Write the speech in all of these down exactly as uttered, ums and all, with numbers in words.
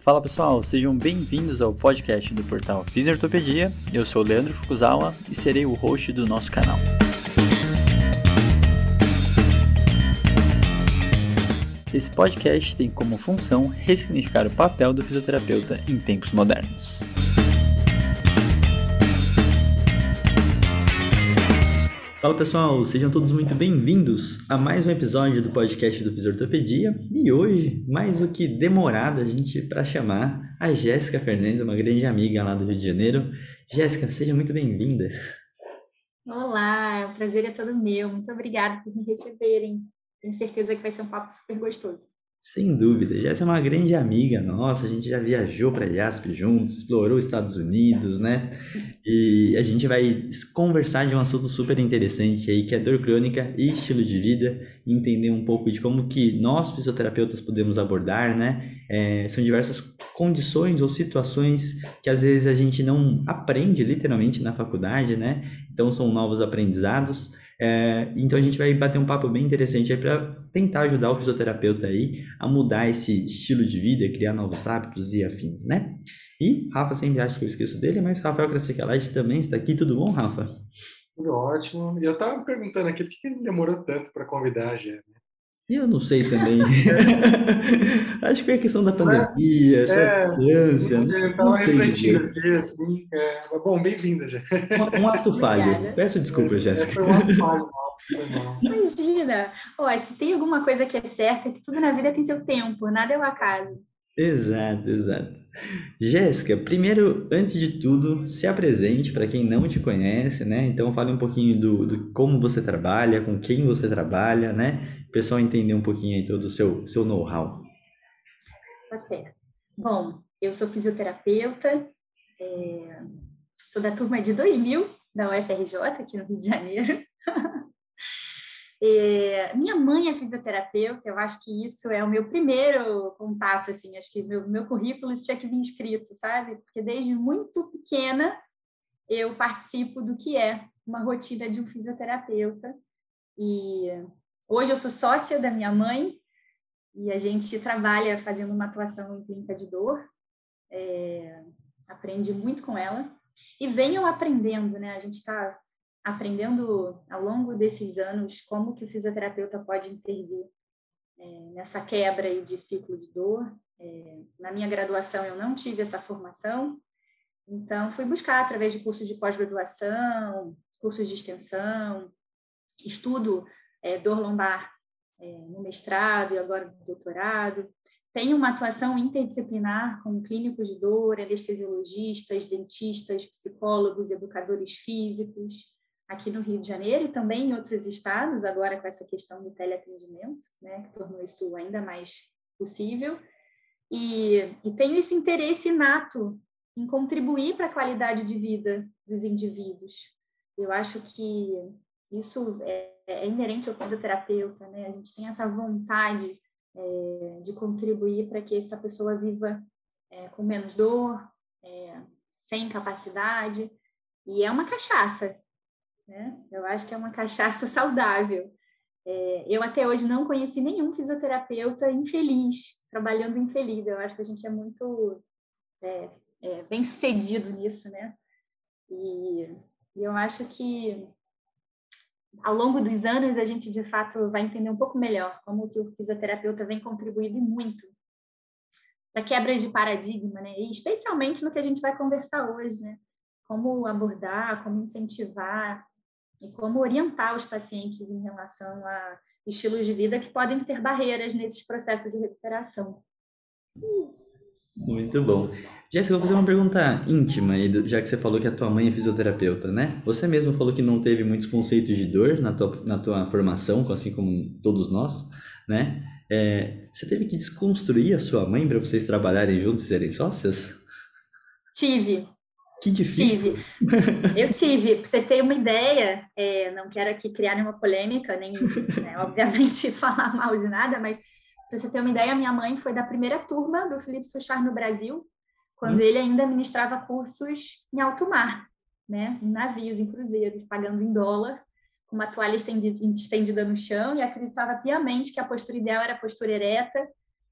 Fala pessoal, sejam bem-vindos ao podcast do portal Fisiortopedia. Eu sou o Leandro Fukuzawa e serei o host do nosso canal. Esse podcast tem como função ressignificar o papel do fisioterapeuta em tempos modernos. Fala pessoal, sejam todos muito bem-vindos a mais um episódio do podcast do Fisiortopedia. E hoje, mais do que demorado, a gente para chamar a Jéssica Fernandes, uma grande amiga lá do Rio de Janeiro. Jéssica, seja muito bem-vinda. Olá, o prazer é todo meu. Muito obrigada por me receberem. Tenho certeza que vai ser um papo super gostoso. Sem dúvida, Jéssica é uma grande amiga nossa, a gente já viajou para a I A S P juntos, explorou os Estados Unidos, né? E a gente vai conversar de um assunto super interessante aí, que é dor crônica e estilo de vida, e entender um pouco de como que nós, fisioterapeutas, podemos abordar, né? É, são diversas condições ou situações que às vezes a gente não aprende literalmente na faculdade, né? Então são novos aprendizados. É, então a gente vai bater um papo bem interessante aí para tentar ajudar o fisioterapeuta aí a mudar esse estilo de vida, criar novos hábitos e afins, né? E Rafa sempre acha que eu esqueço dele, mas Rafael Krasicalage também está aqui. Tudo bom, Rafa? Tudo ótimo. E eu estava me perguntando aqui por que ele demorou tanto para convidar a gente. Eu não sei também. Acho que foi a questão da pandemia, essa é, distância. Eu estava refletindo aqui, assim. É, bom, bem-vinda, já. Um, um ato falho. Peço desculpa, é, Jéssica. Foi um ato falho, nossa. Imagina! Ó, se tem alguma coisa que é certa, é que tudo na vida tem seu tempo, nada é o acaso. Exato, exato. Jéssica, primeiro, antes de tudo, se apresente para quem não te conhece, né? Então fale um pouquinho do, do como você trabalha, com quem você trabalha, né? O pessoal entender um pouquinho aí todo o seu, seu know-how. Tá certo. Bom, eu sou fisioterapeuta, é, sou da turma de dois mil, da U F R J, aqui no Rio de Janeiro. É, minha mãe é fisioterapeuta, eu acho que isso é o meu primeiro contato, assim, acho que meu, meu currículo tinha que vir escrito, sabe? Porque desde muito pequena eu participo do que é uma rotina de um fisioterapeuta. E hoje eu sou sócia da minha mãe e a gente trabalha fazendo uma atuação em clínica de dor, é, aprende muito com ela e venham aprendendo, né? A gente está aprendendo ao longo desses anos como que o fisioterapeuta pode intervir é, nessa quebra aí de ciclo de dor. É, na minha graduação eu não tive essa formação, então fui buscar através de cursos de pós-graduação, cursos de extensão, estudo é, dor lombar é, no mestrado e agora no doutorado. Tenho uma atuação interdisciplinar com clínicos de dor, anestesiologistas, dentistas, psicólogos, educadores físicos, aqui no Rio de Janeiro e também em outros estados, agora com essa questão do teleatendimento, né, que tornou isso ainda mais possível. E, e tenho esse interesse inato em contribuir para a qualidade de vida dos indivíduos. Eu acho que isso é, é inerente ao fisioterapeuta, né? A gente tem essa vontade é, de contribuir para que essa pessoa viva é, com menos dor, é, sem incapacidade, e é uma cachaça. Né? Eu acho que é uma cachaça saudável. É, eu até hoje não conheci nenhum fisioterapeuta infeliz, trabalhando infeliz. Eu acho que a gente é muito é, é, bem sucedido nisso, né? E, e eu acho que ao longo dos anos a gente de fato vai entender um pouco melhor como que o fisioterapeuta vem contribuindo muito para quebras de paradigma, né? E especialmente no que a gente vai conversar hoje, né? Como abordar, como incentivar e como orientar os pacientes em relação a estilos de vida que podem ser barreiras nesses processos de recuperação. Isso. Muito bom. Jéssica, eu vou fazer uma pergunta íntima, já que você falou que a tua mãe é fisioterapeuta, né? Você mesmo falou que não teve muitos conceitos de dor na tua, na tua formação, assim como todos nós, né? É, você teve que desconstruir a sua mãe para vocês trabalharem juntos e serem sócias? Tive. Que difícil. Tive. Eu tive. Para você ter uma ideia, é, não quero aqui criar nenhuma polêmica, nem, né, obviamente, falar mal de nada, mas para você ter uma ideia, minha mãe foi da primeira turma do Felipe Suchard no Brasil, quando hum. ele ainda ministrava cursos em alto mar, né, em navios, em cruzeiros, pagando em dólar, com uma toalha estendida no chão, e acreditava piamente que a postura ideal era a postura ereta.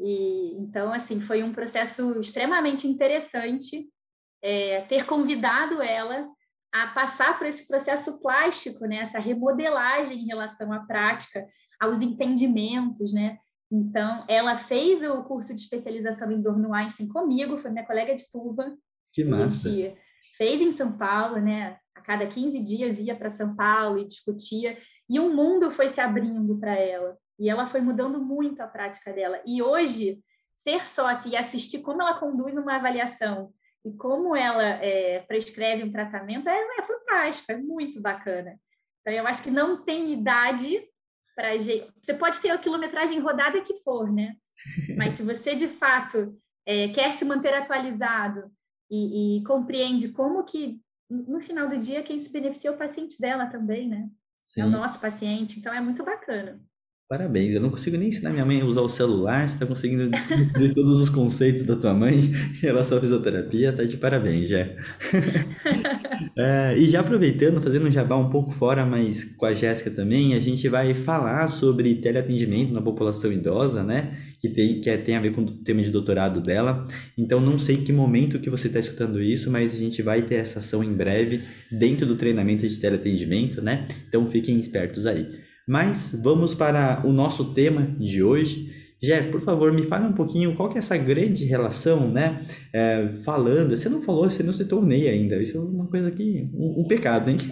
E, então, assim, foi um processo extremamente interessante é, ter convidado ela a passar por esse processo plástico, né? Essa remodelagem em relação à prática, aos entendimentos, né? Então, ela fez o curso de especialização em dor no Einstein comigo, foi minha colega de turma. Que A massa! gente fez em São Paulo, né? A cada quinze dias ia para São Paulo e discutia, e um mundo foi se abrindo para ela. E ela foi mudando muito a prática dela. E hoje, ser sócia e assistir como ela conduz uma avaliação e como ela é, prescreve um tratamento é, é fantástico, é muito bacana. Então, eu acho que não tem idade para... Você pode ter a quilometragem rodada que for, né? Mas se você, de fato, é, quer se manter atualizado e, e compreende como que, no final do dia, quem se beneficia é o paciente dela também, né? Sim. É o nosso paciente, então é muito bacana. Parabéns, eu não consigo nem ensinar minha mãe a usar o celular, você está conseguindo descobrir todos os conceitos da tua mãe em relação à fisioterapia, tá de parabéns, já. É, e já aproveitando, fazendo um jabá um pouco fora, mas com a Jéssica também, a gente vai falar sobre teleatendimento na população idosa, né? Que tem, que é, tem a ver com o tema de doutorado dela. Então, não sei em que momento que você está escutando isso, mas a gente vai ter essa ação em breve dentro do treinamento de teleatendimento, né? Então, fiquem espertos aí. Mas vamos para o nosso tema de hoje. Jé, por favor, me fale um pouquinho qual que é essa grande relação, né? É, falando, você não falou, você não citou o Ney ainda, isso é uma coisa que, um, um pecado, hein?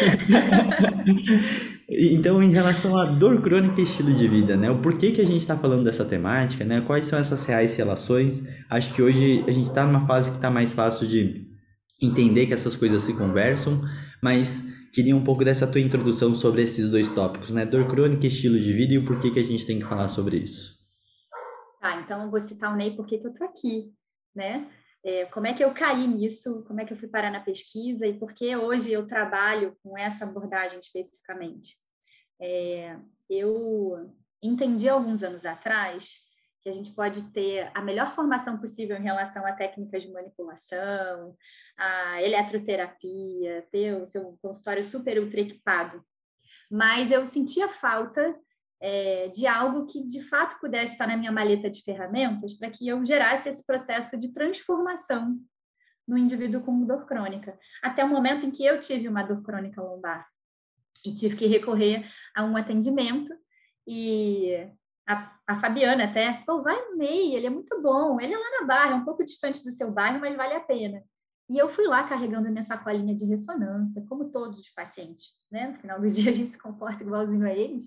Então, em relação à dor crônica e estilo de vida, né? O porquê que a gente está falando dessa temática, né? Quais são essas reais relações? Acho que hoje a gente está numa fase que está mais fácil de entender que essas coisas se conversam, mas queria um pouco dessa tua introdução sobre esses dois tópicos, né? Dor crônica e estilo de vida e o porquê que a gente tem que falar sobre isso. Tá, então eu vou citar o Ney porque que eu tô aqui, né? É, como é que eu caí nisso, como é que eu fui parar na pesquisa e por que hoje eu trabalho com essa abordagem especificamente. É, eu entendi alguns anos atrás que a gente pode ter a melhor formação possível em relação a técnicas de manipulação, a eletroterapia, ter o seu consultório super ultra equipado, mas eu sentia falta É, de algo que de fato pudesse estar na minha maleta de ferramentas para que eu gerasse esse processo de transformação no indivíduo com dor crônica, até o momento em que eu tive uma dor crônica lombar e tive que recorrer a um atendimento e a, a Fabiana até, pô, vai no Ney, ele é muito bom, ele é lá na Barra, um pouco distante do seu bairro, mas vale a pena. E eu fui lá carregando minha sacolinha de ressonância, como todos os pacientes, né? No final do dia a gente se comporta igualzinho a eles.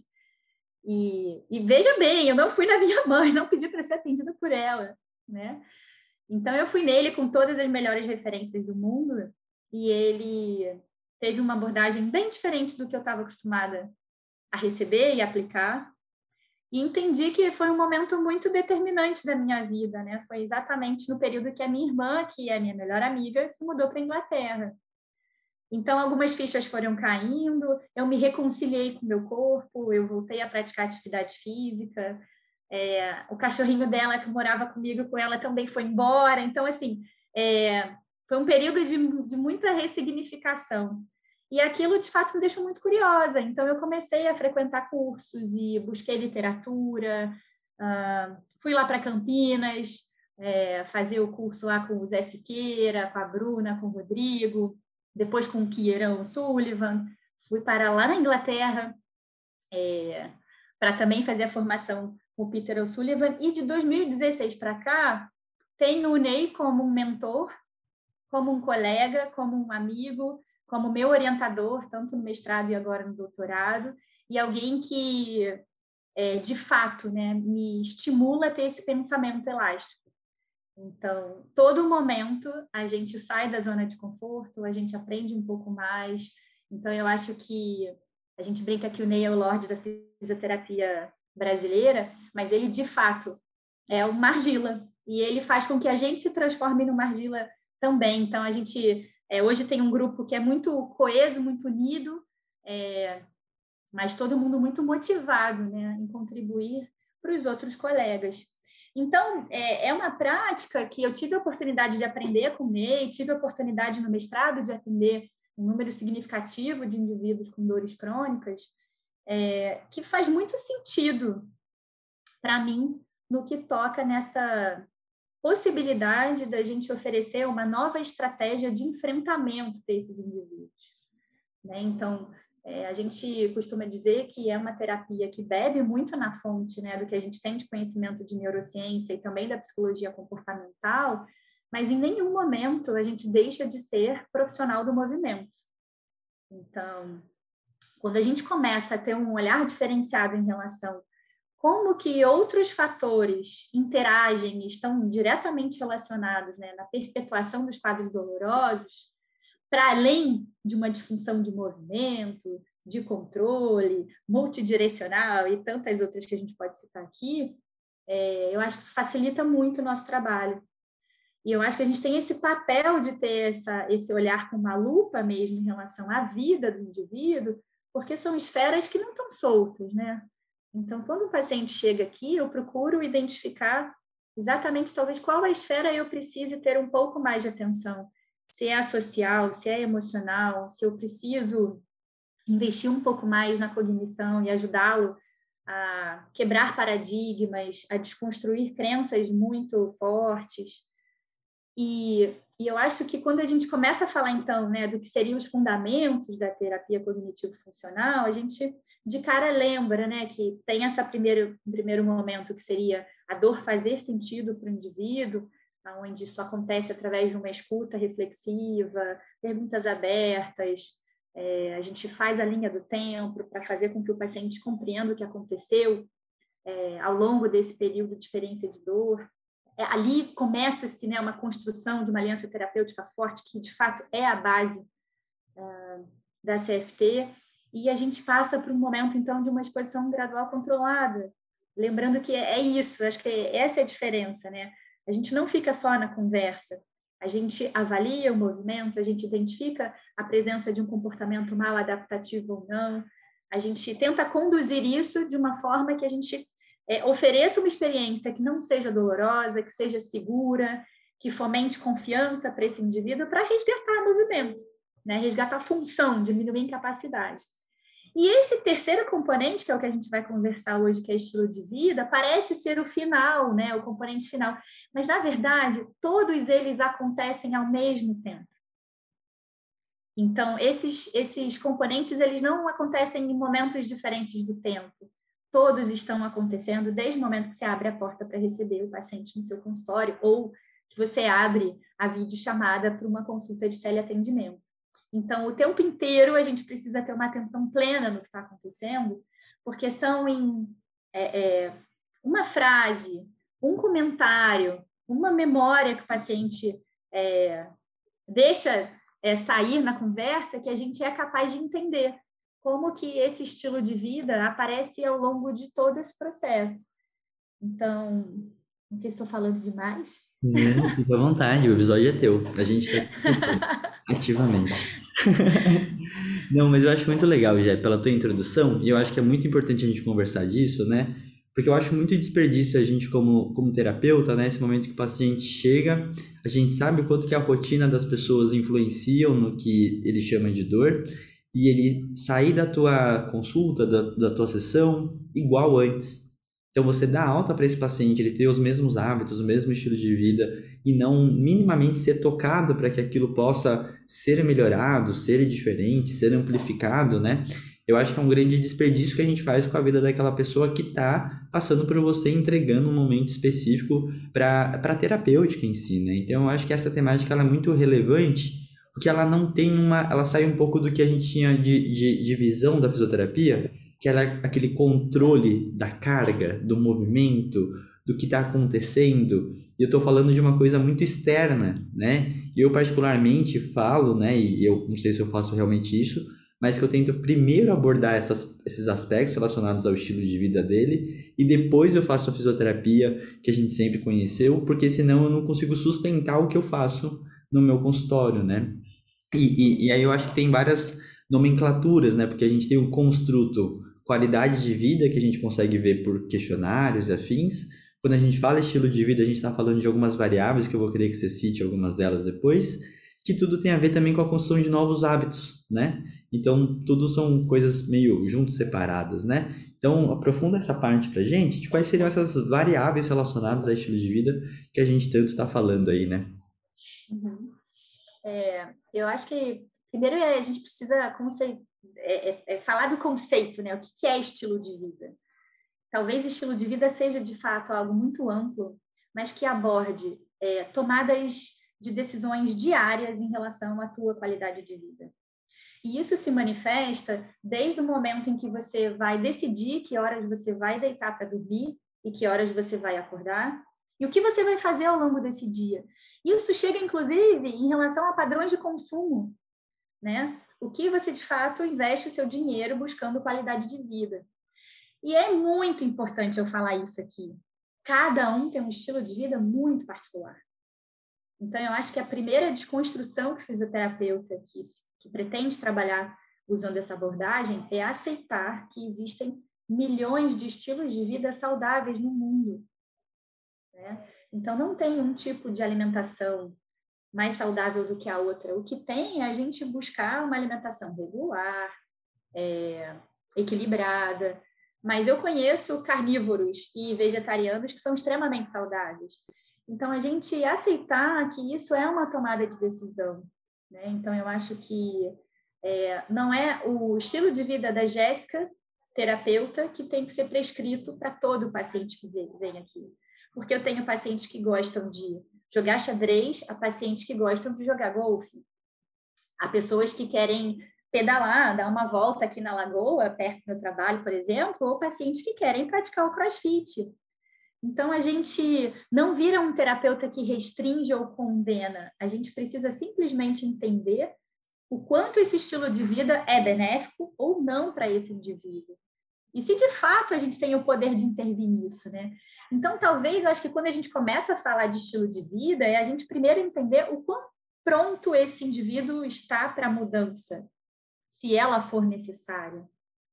E, e veja bem, eu não fui na minha mãe, não pedi para ser atendida por ela, né? Então, eu fui nele com todas as melhores referências do mundo e ele teve uma abordagem bem diferente do que eu estava acostumada a receber e aplicar. E entendi que foi um momento muito determinante da minha vida, né? Foi exatamente no período que a minha irmã, que é a minha melhor amiga, se mudou para a Inglaterra. Então, algumas fichas foram caindo, eu me reconciliei com o meu corpo, eu voltei a praticar atividade física, é, o cachorrinho dela, que morava comigo, com ela, também foi embora. Então, assim, é, foi um período de, de muita ressignificação. E aquilo, de fato, me deixou muito curiosa. Então, eu comecei a frequentar cursos e busquei literatura, uh, fui lá para Campinas, é, fazer o curso lá com o Zé Siqueira, com a Bruna, com o Rodrigo, depois com o Kieran Sullivan, fui para lá na Inglaterra é, para também fazer a formação com o Peter O'Sullivan, e de dois mil e dezesseis para cá, tenho o Ney como um mentor, como um colega, como um amigo, como meu orientador, tanto no mestrado e agora no doutorado, e alguém que, é, de fato, né, me estimula a ter esse pensamento elástico. Então, todo momento a gente sai da zona de conforto, a gente aprende um pouco mais. Então, eu acho que a gente brinca que o Ney é o Lorde da fisioterapia brasileira, mas ele, de fato, é um Margila. E ele faz com que a gente se transforme no Margila também. Então, a gente é, hoje tem um grupo que é muito coeso, muito unido, é, mas todo mundo muito motivado, né, em contribuir para os outros colegas. Então, é, é uma prática que eu tive a oportunidade de aprender com o Ney, tive a oportunidade no mestrado de atender um número significativo de indivíduos com dores crônicas, é, que faz muito sentido para mim no que toca nessa possibilidade da gente oferecer uma nova estratégia de enfrentamento desses indivíduos, né? Então, é, a gente costuma dizer que é uma terapia que bebe muito na fonte, né, do que a gente tem de conhecimento de neurociência e também da psicologia comportamental, mas em nenhum momento a gente deixa de ser profissional do movimento. Então, quando a gente começa a ter um olhar diferenciado em relação como que outros fatores interagem e estão diretamente relacionados, né, na perpetuação dos quadros dolorosos, para além de uma disfunção de movimento, de controle, multidirecional e tantas outras que a gente pode citar aqui, é, eu acho que isso facilita muito o nosso trabalho. E eu acho que a gente tem esse papel de ter essa, esse olhar com uma lupa mesmo em relação à vida do indivíduo, porque são esferas que não estão soltas, né? Então, quando o paciente chega aqui, eu procuro identificar exatamente, talvez, qual a esfera eu precise ter um pouco mais de atenção. Se é a social, se é emocional, se eu preciso investir um pouco mais na cognição e ajudá-lo a quebrar paradigmas, a desconstruir crenças muito fortes. E, e eu acho que quando a gente começa a falar, então, né, do que seriam os fundamentos da terapia cognitivo-funcional, a gente, de cara, lembra, né, que tem esse primeiro, primeiro momento que seria a dor fazer sentido para o indivíduo, onde isso acontece através de uma escuta reflexiva, perguntas abertas, é, a gente faz a linha do tempo para fazer com que o paciente compreenda o que aconteceu é, ao longo desse período de experiência de dor. É, ali começa-se, né, uma construção de uma aliança terapêutica forte, que de fato é a base uh, da C F T, e a gente passa por um momento, então, de uma exposição gradual controlada. Lembrando que é isso, acho que essa é a diferença, né? A gente não fica só na conversa, a gente avalia o movimento, a gente identifica a presença de um comportamento mal adaptativo ou não, a gente tenta conduzir isso de uma forma que a gente é, ofereça uma experiência que não seja dolorosa, que seja segura, que fomente confiança para esse indivíduo para resgatar o movimento, né? Resgatar a função, diminuir a incapacidade. E esse terceiro componente, que é o que a gente vai conversar hoje, que é estilo de vida, parece ser o final, né? O componente final. Mas, na verdade, todos eles acontecem ao mesmo tempo. Então, esses, esses componentes, eles não acontecem em momentos diferentes do tempo. Todos estão acontecendo desde o momento que você abre a porta para receber o paciente no seu consultório ou que você abre a videochamada para uma consulta de teleatendimento. Então, o tempo inteiro a gente precisa ter uma atenção plena no que está acontecendo, porque são em é, é, uma frase, um comentário, uma memória que o paciente é, deixa é, sair na conversa que a gente é capaz de entender como que esse estilo de vida aparece ao longo de todo esse processo. Então, não sei se estou falando demais. Não, fica à vontade, o episódio é teu. A gente está ativamente. Não, mas eu acho muito legal, Jé, pela tua introdução, e eu acho que é muito importante a gente conversar disso, né? Porque eu acho muito desperdício a gente como, como terapeuta, né? Esse momento que o paciente chega, a gente sabe o quanto que a rotina das pessoas influenciam no que ele chama de dor, e ele sair da tua consulta, da, da tua sessão, igual antes. Então, você dá alta para esse paciente, ele ter os mesmos hábitos, o mesmo estilo de vida, e não minimamente ser tocado para que aquilo possa ser melhorado, ser diferente, ser amplificado, né? Eu acho que é um grande desperdício que a gente faz com a vida daquela pessoa que está passando por você, entregando um momento específico para a terapêutica em si, né? Então, eu acho que essa temática ela é muito relevante, porque ela não tem uma... Ela sai um pouco do que a gente tinha de, de, de visão da fisioterapia, que era aquele controle da carga, do movimento, do que está acontecendo. E eu estou falando de uma coisa muito externa, né? E eu particularmente falo, né? E eu não sei se eu faço realmente isso, mas que eu tento primeiro abordar essas, esses aspectos relacionados ao estilo de vida dele e depois eu faço a fisioterapia que a gente sempre conheceu, porque senão eu não consigo sustentar o que eu faço no meu consultório, né? E, e, e aí eu acho que tem várias nomenclaturas, né? Porque a gente tem o construto qualidade de vida, que a gente consegue ver por questionários e afins. Quando a gente fala estilo de vida, a gente está falando de algumas variáveis, que eu vou querer que você cite algumas delas depois, que tudo tem a ver também com a construção de novos hábitos, né? Então, tudo são coisas meio juntos, separadas, né? Então, aprofunda essa parte pra gente, de quais seriam essas variáveis relacionadas a estilo de vida que a gente tanto está falando aí, né? Uhum. É, eu acho que, primeiro, a gente precisa conce... é, é, é falar do conceito, né? O que é estilo de vida? Talvez estilo de vida seja, de fato, algo muito amplo, mas que aborde é, tomadas de decisões diárias em relação à tua qualidade de vida. E isso se manifesta desde o momento em que você vai decidir que horas você vai deitar para dormir e que horas você vai acordar, e o que você vai fazer ao longo desse dia. Isso chega, inclusive, em relação a padrões de consumo, né? O que você, de fato, investe o seu dinheiro buscando qualidade de vida. E é muito importante eu falar isso aqui. Cada um tem um estilo de vida muito particular. Então, eu acho que a primeira desconstrução que o fisioterapeuta que, que pretende trabalhar usando essa abordagem é aceitar que existem milhões de estilos de vida saudáveis no mundo, né? Então, não tem um tipo de alimentação mais saudável do que a outra. O que tem é a gente buscar uma alimentação regular, é, equilibrada. Mas eu conheço carnívoros e vegetarianos que são extremamente saudáveis. Então, a gente aceitar que isso é uma tomada de decisão, né? Então, eu acho que é, não é o estilo de vida da Jéssica, terapeuta, que tem que ser prescrito para todo paciente que vem, vem aqui. Porque eu tenho pacientes que gostam de jogar xadrez, há pacientes que gostam de jogar golfe. Há pessoas que querem pedalar, dar uma volta aqui na lagoa, perto do meu trabalho, por exemplo, ou pacientes que querem praticar o crossfit. Então, a gente não vira um terapeuta que restringe ou condena. A gente precisa simplesmente entender o quanto esse estilo de vida é benéfico ou não para esse indivíduo. E se, de fato, a gente tem o poder de intervir nisso, né? Então, talvez, eu acho que quando a gente começa a falar de estilo de vida, é a gente primeiro entender o quão pronto esse indivíduo está para a mudança, se ela for necessária.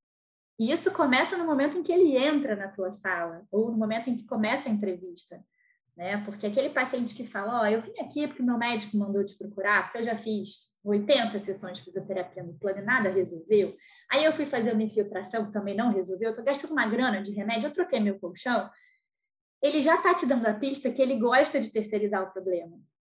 E isso começa no momento em que ele entra na tua sala, ou no momento em que começa a entrevista, né? Porque aquele paciente que fala, ó, oh, eu vim aqui porque o meu médico mandou te procurar, porque eu já fiz oitenta sessões de fisioterapia no plano e nada resolveu. Aí eu fui fazer uma infiltração que também não resolveu, eu tô gastando uma grana de remédio, eu troquei meu colchão. Ele já tá te dando a pista que ele gosta de terceirizar o problema.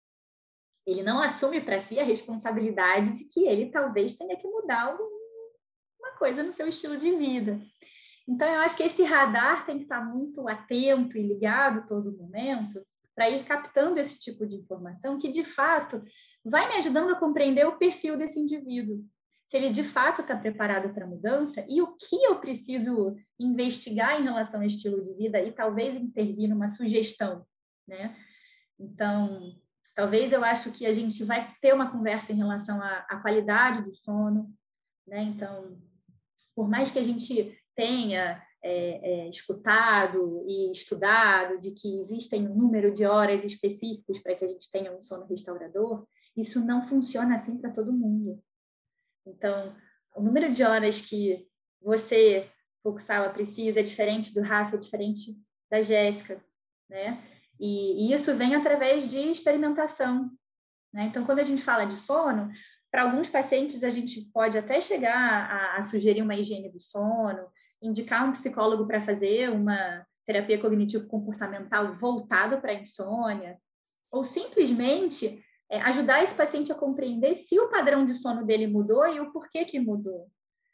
Ele não assume para si a responsabilidade de que ele talvez tenha que mudar alguma coisa no seu estilo de vida. Então, eu acho que esse radar tem que estar muito atento e ligado todo momento para ir captando esse tipo de informação que, de fato, vai me ajudando a compreender o perfil desse indivíduo. Se ele, de fato, está preparado para a mudança e o que eu preciso investigar em relação ao estilo de vida e talvez intervir numa sugestão, né? Então, talvez eu acho que a gente vai ter uma conversa em relação à, à qualidade do sono, né? Então, por mais que a gente tenha é, é, escutado e estudado de que existem um número de horas específicos para que a gente tenha um sono restaurador, isso não funciona assim para todo mundo. Então, o número de horas que você, Fukusawa, precisa é diferente do Rafa, é diferente da Jéssica, né? E, e isso vem através de experimentação, né? Então, quando a gente fala de sono, para alguns pacientes a gente pode até chegar a, a sugerir uma higiene do sono, indicar um psicólogo para fazer uma terapia cognitivo-comportamental voltado para a insônia, ou simplesmente é, ajudar esse paciente a compreender se o padrão de sono dele mudou e o porquê que mudou.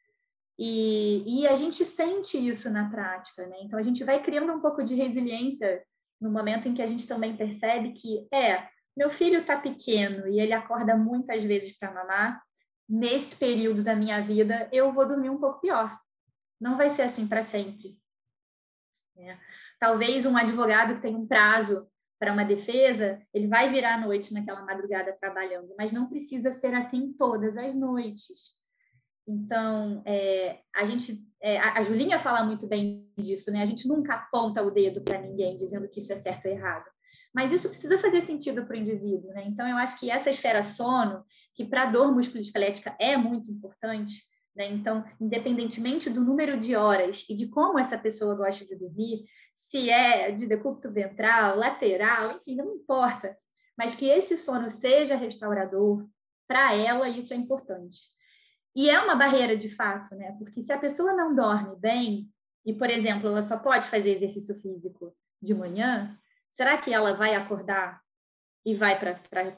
E, e a gente sente isso na prática, né? Então, a gente vai criando um pouco de resiliência no momento em que a gente também percebe que, é, meu filho está pequeno e ele acorda muitas vezes para mamar, nesse período da minha vida eu vou dormir um pouco pior. Não vai ser assim para sempre. É. Talvez um advogado que tem um prazo para uma defesa, ele vai virar à noite naquela madrugada trabalhando, mas não precisa ser assim todas as noites. Então, é, a gente, é, a Julinha fala muito bem disso, né? A gente nunca aponta o dedo para ninguém dizendo que isso é certo ou errado. Mas isso precisa fazer sentido para o indivíduo, né? Então, eu acho que essa esfera sono, que para a dor musculoesquelética é muito importante, né? Então, independentemente do número de horas e de como essa pessoa gosta de dormir, se é de decúbito ventral, lateral, enfim, não importa. Mas que esse sono seja restaurador, para ela isso é importante. E é uma barreira de fato, né? Porque se a pessoa não dorme bem, e, por exemplo, ela só pode fazer exercício físico de manhã, será que ela vai acordar e vai para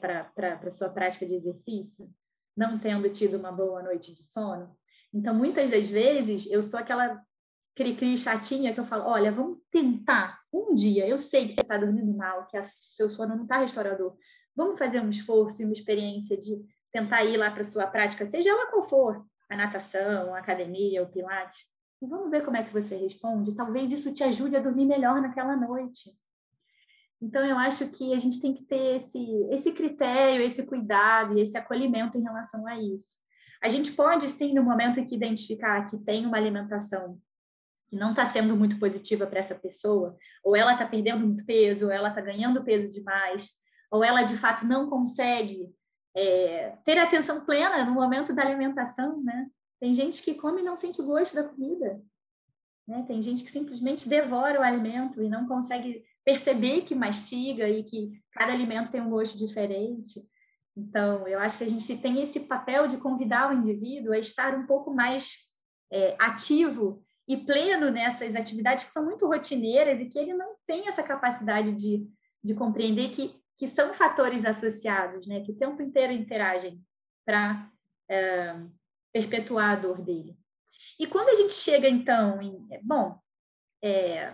a sua prática de exercício, não tendo tido uma boa noite de sono? Então, muitas das vezes, eu sou aquela cri-cri chatinha que eu falo, olha, vamos tentar um dia, eu sei que você está dormindo mal, que o seu sono não está restaurador, vamos fazer um esforço e uma experiência de tentar ir lá para a sua prática, seja ela qual for, a natação, a academia, o pilates, e vamos ver como é que você responde, talvez isso te ajude a dormir melhor naquela noite. Então, eu acho que a gente tem que ter esse, esse critério, esse cuidado e esse acolhimento em relação a isso. A gente pode, sim, no momento em que identificar que tem uma alimentação que não está sendo muito positiva para essa pessoa, ou ela está perdendo muito peso, ou ela está ganhando peso demais, ou ela, de fato, não consegue é, ter atenção plena no momento da alimentação, né? Tem gente que come e não sente o gosto da comida, né? Tem gente que simplesmente devora o alimento e não consegue perceber que mastiga e que cada alimento tem um gosto diferente. Então, eu acho que a gente tem esse papel de convidar o indivíduo a estar um pouco mais é, ativo e pleno nessas atividades que são muito rotineiras e que ele não tem essa capacidade de, de compreender que, que são fatores associados, né? Que o tempo inteiro interagem para é, perpetuar a dor dele. E quando a gente chega, então, em, bom, é,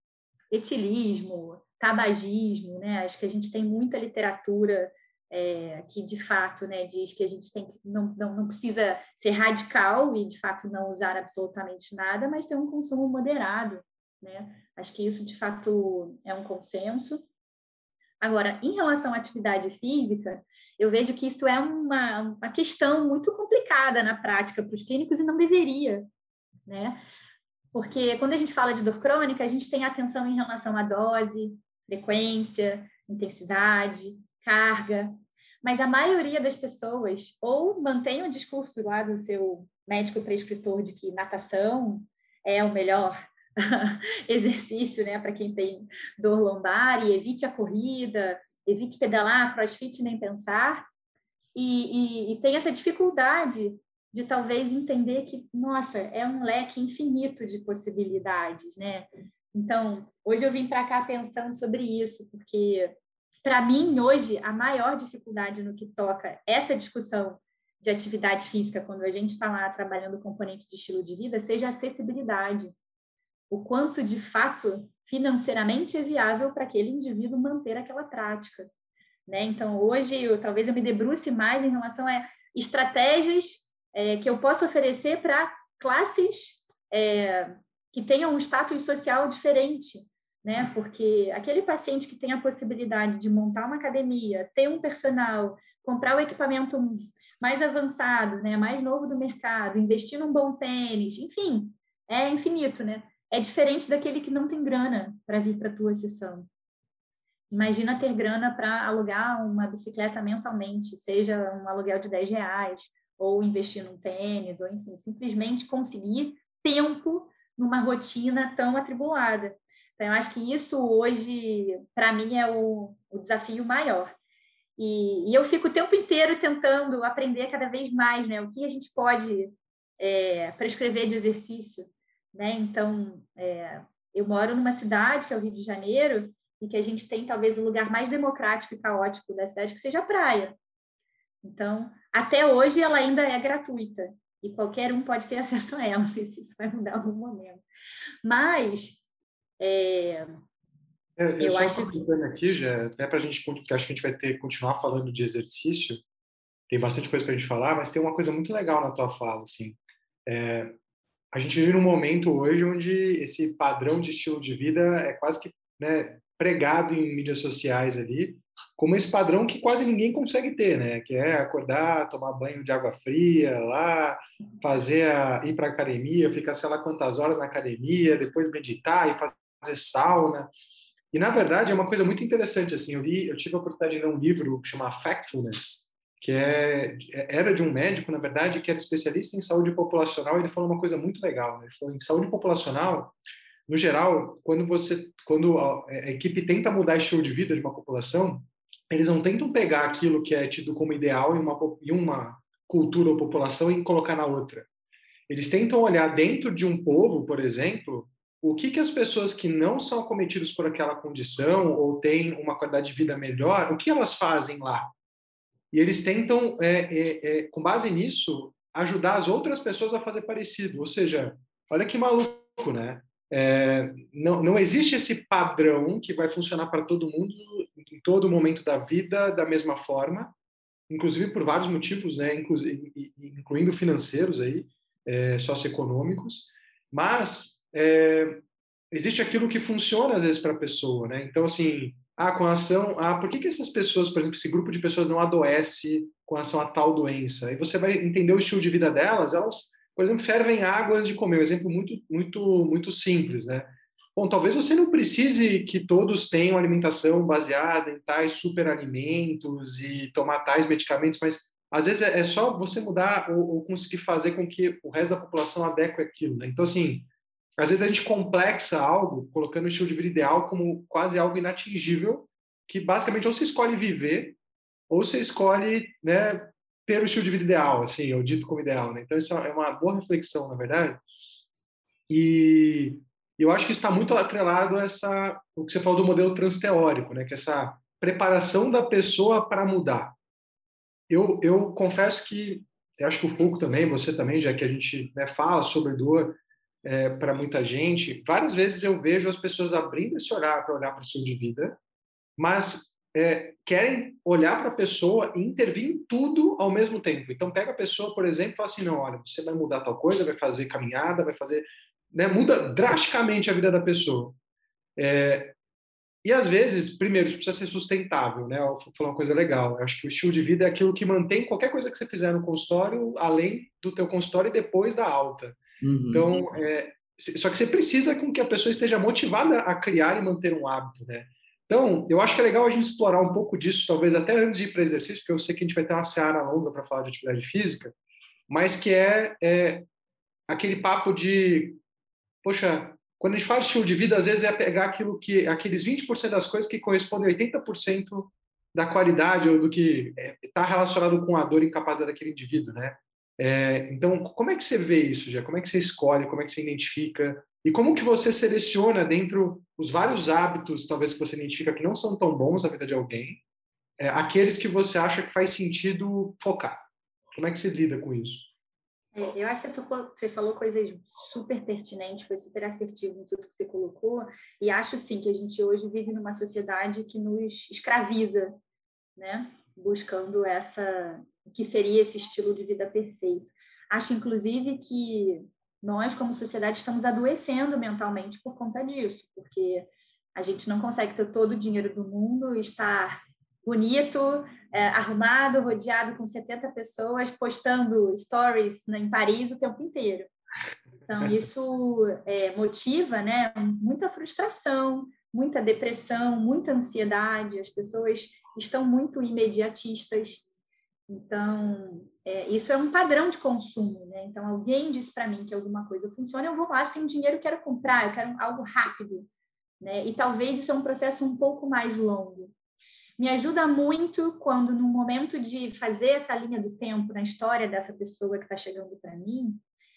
etilismo, tabagismo, né? Acho que a gente tem muita literatura é, que, de fato, né, diz que a gente tem, não, não, não precisa ser radical e, de fato, não usar absolutamente nada, mas ter um consumo moderado, né? Acho que isso, de fato, é um consenso. Agora, em relação à atividade física, eu vejo que isso é uma, uma questão muito complicada na prática para os clínicos e não deveria, né? Porque quando a gente fala de dor crônica, a gente tem atenção em relação à dose, frequência, intensidade, carga, mas a maioria das pessoas ou mantém o discurso lá do seu médico prescritor de que natação é o melhor exercício, né, para quem tem dor lombar, e evite a corrida, evite pedalar, crossfit nem pensar, e, e, e tem essa dificuldade de talvez entender que, nossa, é um leque infinito de possibilidades, né? Então, hoje eu vim para cá pensando sobre isso, porque, para mim, hoje, a maior dificuldade no que toca essa discussão de atividade física, quando a gente está lá trabalhando o componente de estilo de vida, seja a acessibilidade. O quanto, de fato, financeiramente é viável para aquele indivíduo manter aquela prática, né? Então, hoje, eu, talvez eu me debruce mais em relação a estratégias é, que eu posso oferecer para classes é, que tenham um status social diferente, né? Porque aquele paciente que tem a possibilidade de montar uma academia, ter um personal, comprar o equipamento mais avançado, né? Mais novo do mercado, investir num bom tênis, enfim, é infinito, né? É diferente daquele que não tem grana para vir para a tua sessão. Imagina ter grana para alugar uma bicicleta mensalmente, seja um aluguel de dez reais, ou investir num tênis, ou enfim, simplesmente conseguir tempo numa rotina tão atribulada. Então, eu acho que isso hoje, para mim, é o, o desafio maior. E, e eu fico o tempo inteiro tentando aprender cada vez mais, né? O que a gente pode é, prescrever de exercício, né? Então, é, eu moro numa cidade, que é o Rio de Janeiro, e que a gente tem talvez o lugar mais democrático e caótico da cidade, que seja a praia. Então, até hoje ela ainda é gratuita, e qualquer um pode ter acesso a ela, não sei se isso vai mudar em algum momento. Mas, é, é, eu, eu só acho que... aqui, já, até para a gente, que acho que a gente vai ter que continuar falando de exercício, tem bastante coisa para a gente falar, mas tem uma coisa muito legal na tua fala, assim. É, a gente vive num momento hoje onde esse padrão de estilo de vida é quase que, né, pregado em mídias sociais ali, como esse padrão que quase ninguém consegue ter, né? Que é acordar, tomar banho de água fria lá, fazer a, ir para a academia, ficar sei lá quantas horas na academia, depois meditar e fazer sauna. E, na verdade, é uma coisa muito interessante, assim, eu li, eu tive a oportunidade de ler um livro que chama Factfulness, que é, era de um médico, na verdade, que era especialista em saúde populacional, e ele falou uma coisa muito legal, né? Ele falou, em saúde populacional, no geral, quando você, quando a, a equipe tenta mudar o estilo de vida de uma população, eles não tentam pegar aquilo que é tido como ideal em uma, em uma cultura ou população e colocar na outra. Eles tentam olhar dentro de um povo, por exemplo, o que, que as pessoas que não são acometidas por aquela condição ou têm uma qualidade de vida melhor, o que elas fazem lá? E eles tentam, é, é, é, com base nisso, ajudar as outras pessoas a fazer parecido. Ou seja, olha que maluco, né? É, não, não existe esse padrão que vai funcionar para todo mundo em todo momento da vida da mesma forma, inclusive por vários motivos, né? Incluindo financeiros aí, é, socioeconômicos, mas é, existe aquilo que funciona às vezes para a pessoa, né? Então, assim, ah, com a ação, ah, por que, que essas pessoas, por exemplo, esse grupo de pessoas não adoece com ação a tal doença? Aí você vai entender o estilo de vida delas, elas, por exemplo, fervem água antes de comer, um exemplo muito, muito, muito simples, né? Bom, talvez você não precise que todos tenham alimentação baseada em tais superalimentos e tomar tais medicamentos, mas às vezes é só você mudar ou, ou conseguir fazer com que o resto da população adeque aquilo, né? Então, assim, às vezes a gente complexa algo, colocando o estilo de vida ideal como quase algo inatingível, que basicamente ou você escolhe viver, ou você escolhe, né, ter o estilo de vida ideal, assim, ou dito como ideal, né? Então, isso é uma boa reflexão, na verdade. E eu acho que está muito atrelado a essa, o que você falou do modelo transteórico, né? Que é essa preparação da pessoa para mudar. Eu, eu confesso que, eu acho que o Foucault também, você também, já que a gente, né, fala sobre dor, é, para muita gente, várias vezes eu vejo as pessoas abrindo esse olhar para olhar para o estilo de vida, mas é, querem olhar para a pessoa e intervir em tudo ao mesmo tempo. Então, pega a pessoa, por exemplo, e fala assim, não, olha, você vai mudar tal coisa, vai fazer caminhada, vai fazer... Né, muda drasticamente a vida da pessoa. É, e, às vezes, primeiro, isso precisa ser sustentável, né? Eu vou falar uma coisa legal. Eu acho que o estilo de vida é aquilo que mantém qualquer coisa que você fizer no consultório, além do teu consultório e depois da alta. Uhum. Então, é, só que você precisa com que a pessoa esteja motivada a criar e manter um hábito, né? Então, eu acho que é legal a gente explorar um pouco disso, talvez até antes de ir para exercício, porque eu sei que a gente vai ter uma seara longa para falar de atividade física, mas que é, é aquele papo de, poxa, quando a gente fala de estilo de vida, às vezes é pegar aquilo que, aqueles vinte por cento das coisas que correspondem a oitenta por cento da qualidade ou do que está relacionado com a dor e incapacidade daquele indivíduo, né? É, então, como é que você vê isso, já? Como é que você escolhe? Como é que você identifica? E como que você seleciona dentro os vários hábitos, talvez, que você identifica que não são tão bons na vida de alguém, é, aqueles que você acha que faz sentido focar? Como é que você lida com isso? É, eu acho que você, tocou, você falou coisas super pertinentes, foi super assertivo em tudo que você colocou, e acho, sim, que a gente hoje vive numa sociedade que nos escraviza, né? Buscando essa, o que seria esse estilo de vida perfeito. Acho, inclusive, que nós, como sociedade, estamos adoecendo mentalmente por conta disso, porque a gente não consegue ter todo o dinheiro do mundo, estar bonito, é, arrumado, rodeado com setenta pessoas, postando stories em Paris o tempo inteiro. Então, isso é, motiva, né, muita frustração, muita depressão, muita ansiedade. As pessoas estão muito imediatistas. Então, é, isso é um padrão de consumo, né? Então, alguém diz para mim que alguma coisa funciona, eu vou lá, se tem dinheiro, eu quero comprar, eu quero algo rápido, né? E talvez isso é um processo um pouco mais longo. Me ajuda muito quando, no momento de fazer essa linha do tempo na história dessa pessoa que está chegando para mim,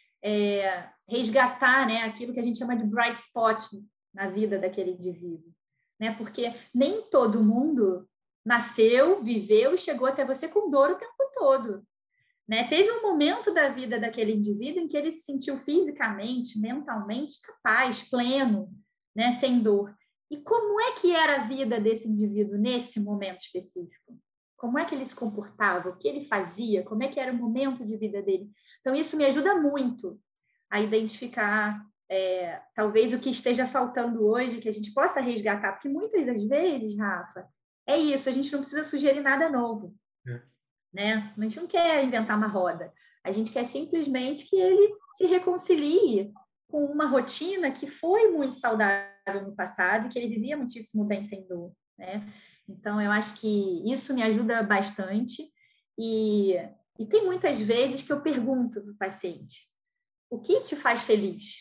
é, resgatar, né, aquilo que a gente chama de bright spot na vida daquele indivíduo, né? Porque nem todo mundo nasceu, viveu e chegou até você com dor o tempo todo, né? Teve um momento da vida daquele indivíduo em que ele se sentiu fisicamente, mentalmente capaz, pleno, né, sem dor. E como é que era a vida desse indivíduo nesse momento específico? Como é que ele se comportava? O que ele fazia? Como é que era o momento de vida dele? Então, isso me ajuda muito a identificar, é, talvez, o que esteja faltando hoje, que a gente possa resgatar. Porque muitas das vezes, Rafa, é isso, a gente não precisa sugerir nada novo. É. Né? A gente não quer inventar uma roda. A gente quer simplesmente que ele se reconcilie com uma rotina que foi muito saudável no passado e que ele vivia muitíssimo bem sem dor, né? Então, eu acho que isso me ajuda bastante e, e tem muitas vezes que eu pergunto para o paciente, o que te faz feliz?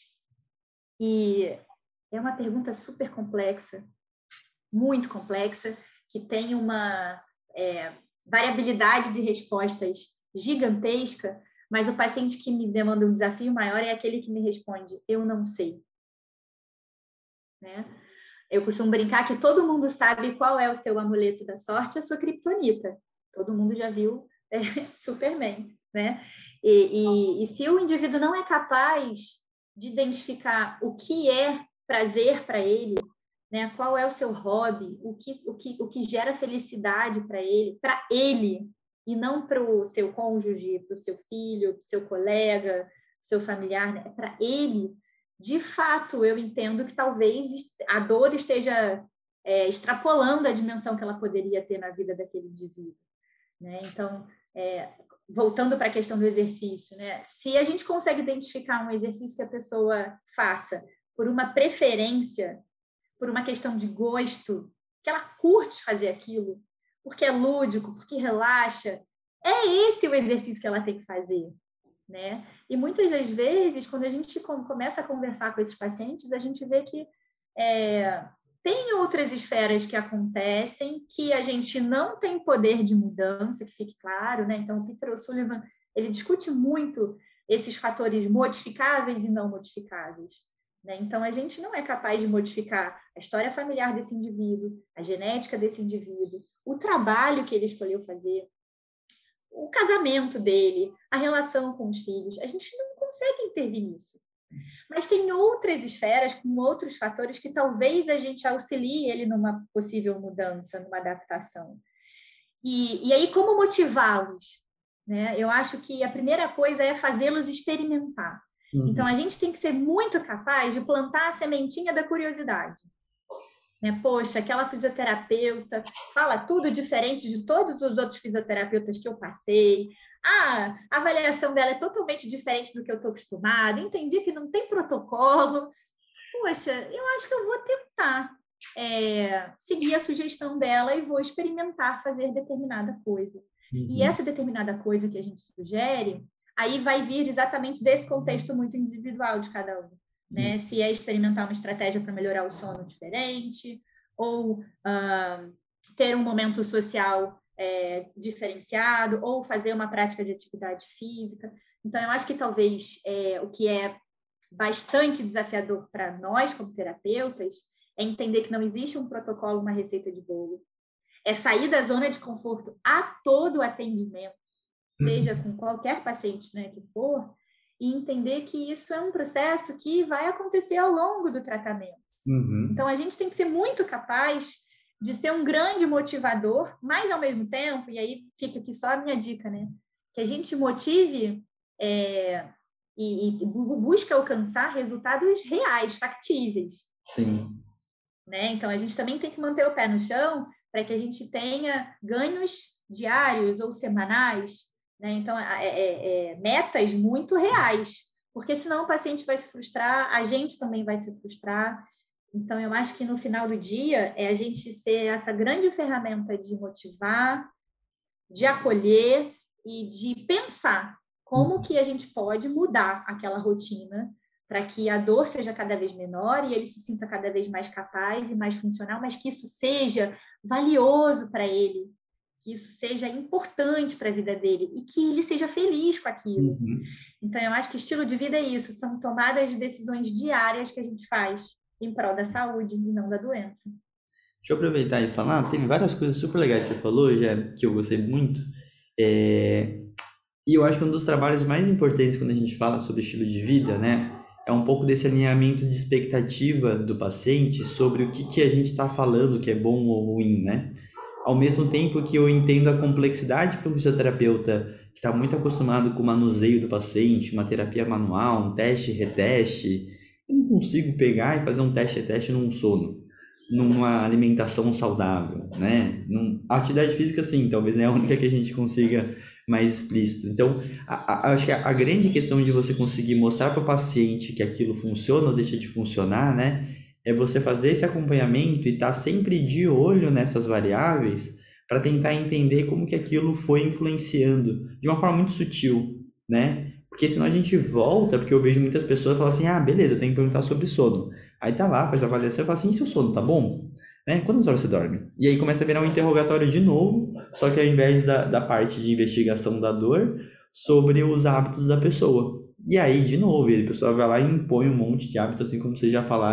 E é uma pergunta super complexa, muito complexa, que tem uma é, variabilidade de respostas gigantesca, mas o paciente que me demanda um desafio maior é aquele que me responde, eu não sei. né? Eu costumo brincar que todo mundo sabe qual é o seu amuleto da sorte, a sua criptonita. Todo mundo já viu é, Superman, né? E, e, e se o indivíduo não é capaz de identificar o que é prazer para ele, né? Qual é o seu hobby, o que, o que, o que gera felicidade para ele, para ele, e não para o seu cônjuge, para o seu filho, para o seu colega, seu familiar, né? Para ele, de fato, eu entendo que talvez a dor esteja é, extrapolando a dimensão que ela poderia ter na vida daquele indivíduo, né? Então, é, voltando para a questão do exercício, né? Se a gente consegue identificar um exercício que a pessoa faça por uma preferência, por uma questão de gosto, que ela curte fazer aquilo, porque é lúdico, porque relaxa, é esse o exercício que ela tem que fazer, né? E muitas das vezes, quando a gente começa a conversar com esses pacientes, a gente vê que é, tem outras esferas que acontecem que a gente não tem poder de mudança, que fique claro, né? Então, o Peter O'Sullivan, ele discute muito esses fatores modificáveis e não modificáveis, né? Então, a gente não é capaz de modificar a história familiar desse indivíduo, a genética desse indivíduo, o trabalho que ele escolheu fazer, o casamento dele, a relação com os filhos. A gente não consegue intervir nisso. Mas tem outras esferas, com outros fatores, que talvez a gente auxilie ele numa possível mudança, numa adaptação. E, e aí, como motivá-los? Né? Eu acho que a primeira coisa é fazê-los experimentar. Uhum. Então, a gente tem que ser muito capaz de plantar a sementinha da curiosidade. Né? Poxa, aquela fisioterapeuta fala tudo diferente de todos os outros fisioterapeutas que eu passei. Ah, a avaliação dela é totalmente diferente do que eu estou acostumada. Entendi que não tem protocolo. Poxa, eu acho que eu vou tentar é, seguir a sugestão dela e vou experimentar fazer determinada coisa. Uhum. E essa determinada coisa que a gente sugere, aí vai vir exatamente desse contexto muito individual de cada um. Né? Se é experimentar uma estratégia para melhorar o sono diferente, ou uh, ter um momento social é, diferenciado, ou fazer uma prática de atividade física. Então, eu acho que talvez é, o que é bastante desafiador para nós, como terapeutas, é entender que não existe um protocolo, uma receita de bolo. É sair da zona de conforto a todo atendimento, seja com qualquer paciente, né, que for, e entender que isso é um processo que vai acontecer ao longo do tratamento. Uhum. Então, a gente tem que ser muito capaz de ser um grande motivador, mas, ao mesmo tempo, e aí fica aqui só a minha dica, né? Que a gente motive é, e, e busque alcançar resultados reais, factíveis. Sim. Né? Então, a gente também tem que manter o pé no chão para que a gente tenha ganhos diários ou semanais, né? Então, é, é, é, metas muito reais, porque senão o paciente vai se frustrar, a gente também vai se frustrar. Então, eu acho que no final do dia é a gente ser essa grande ferramenta de motivar, de acolher e de pensar como que a gente pode mudar aquela rotina para que a dor seja cada vez menor e ele se sinta cada vez mais capaz e mais funcional, mas que isso seja valioso para ele, que isso seja importante para a vida dele e que ele seja feliz com aquilo. Uhum. Então, eu acho que estilo de vida é isso, são tomadas de decisões diárias que a gente faz em prol da saúde e não da doença. Deixa eu aproveitar e falar, teve várias coisas super legais que você falou, já, que eu gostei muito, é... e eu acho que um dos trabalhos mais importantes quando a gente fala sobre estilo de vida, né, é um pouco desse alinhamento de expectativa do paciente sobre o que, que a gente está falando que é bom ou ruim, né? Ao mesmo tempo que eu entendo a complexidade para um fisioterapeuta que está muito acostumado com o manuseio do paciente, uma terapia manual, um teste, reteste, eu não consigo pegar e fazer um teste, reteste num sono, numa alimentação saudável, né? Num... A atividade física, sim, talvez não é a única que a gente consiga mais explícito. Então, a, a, acho que a, a grande questão de você conseguir mostrar para o paciente que aquilo funciona ou deixa de funcionar, né? É você fazer esse acompanhamento e estar tá sempre de olho nessas variáveis para tentar entender como que aquilo foi influenciando de uma forma muito sutil, né? Porque senão a gente volta, porque eu vejo muitas pessoas falam assim, ah, beleza, eu tenho que perguntar sobre sono. Aí tá lá, faz a avaliação e fala assim, e seu sono tá bom? Né? Quantas horas você dorme? E aí começa a virar um interrogatório de novo, só que ao invés da, da parte de investigação da dor, sobre os hábitos da pessoa. E aí, de novo, a pessoa vai lá e impõe um monte de hábitos, assim como vocês já falaram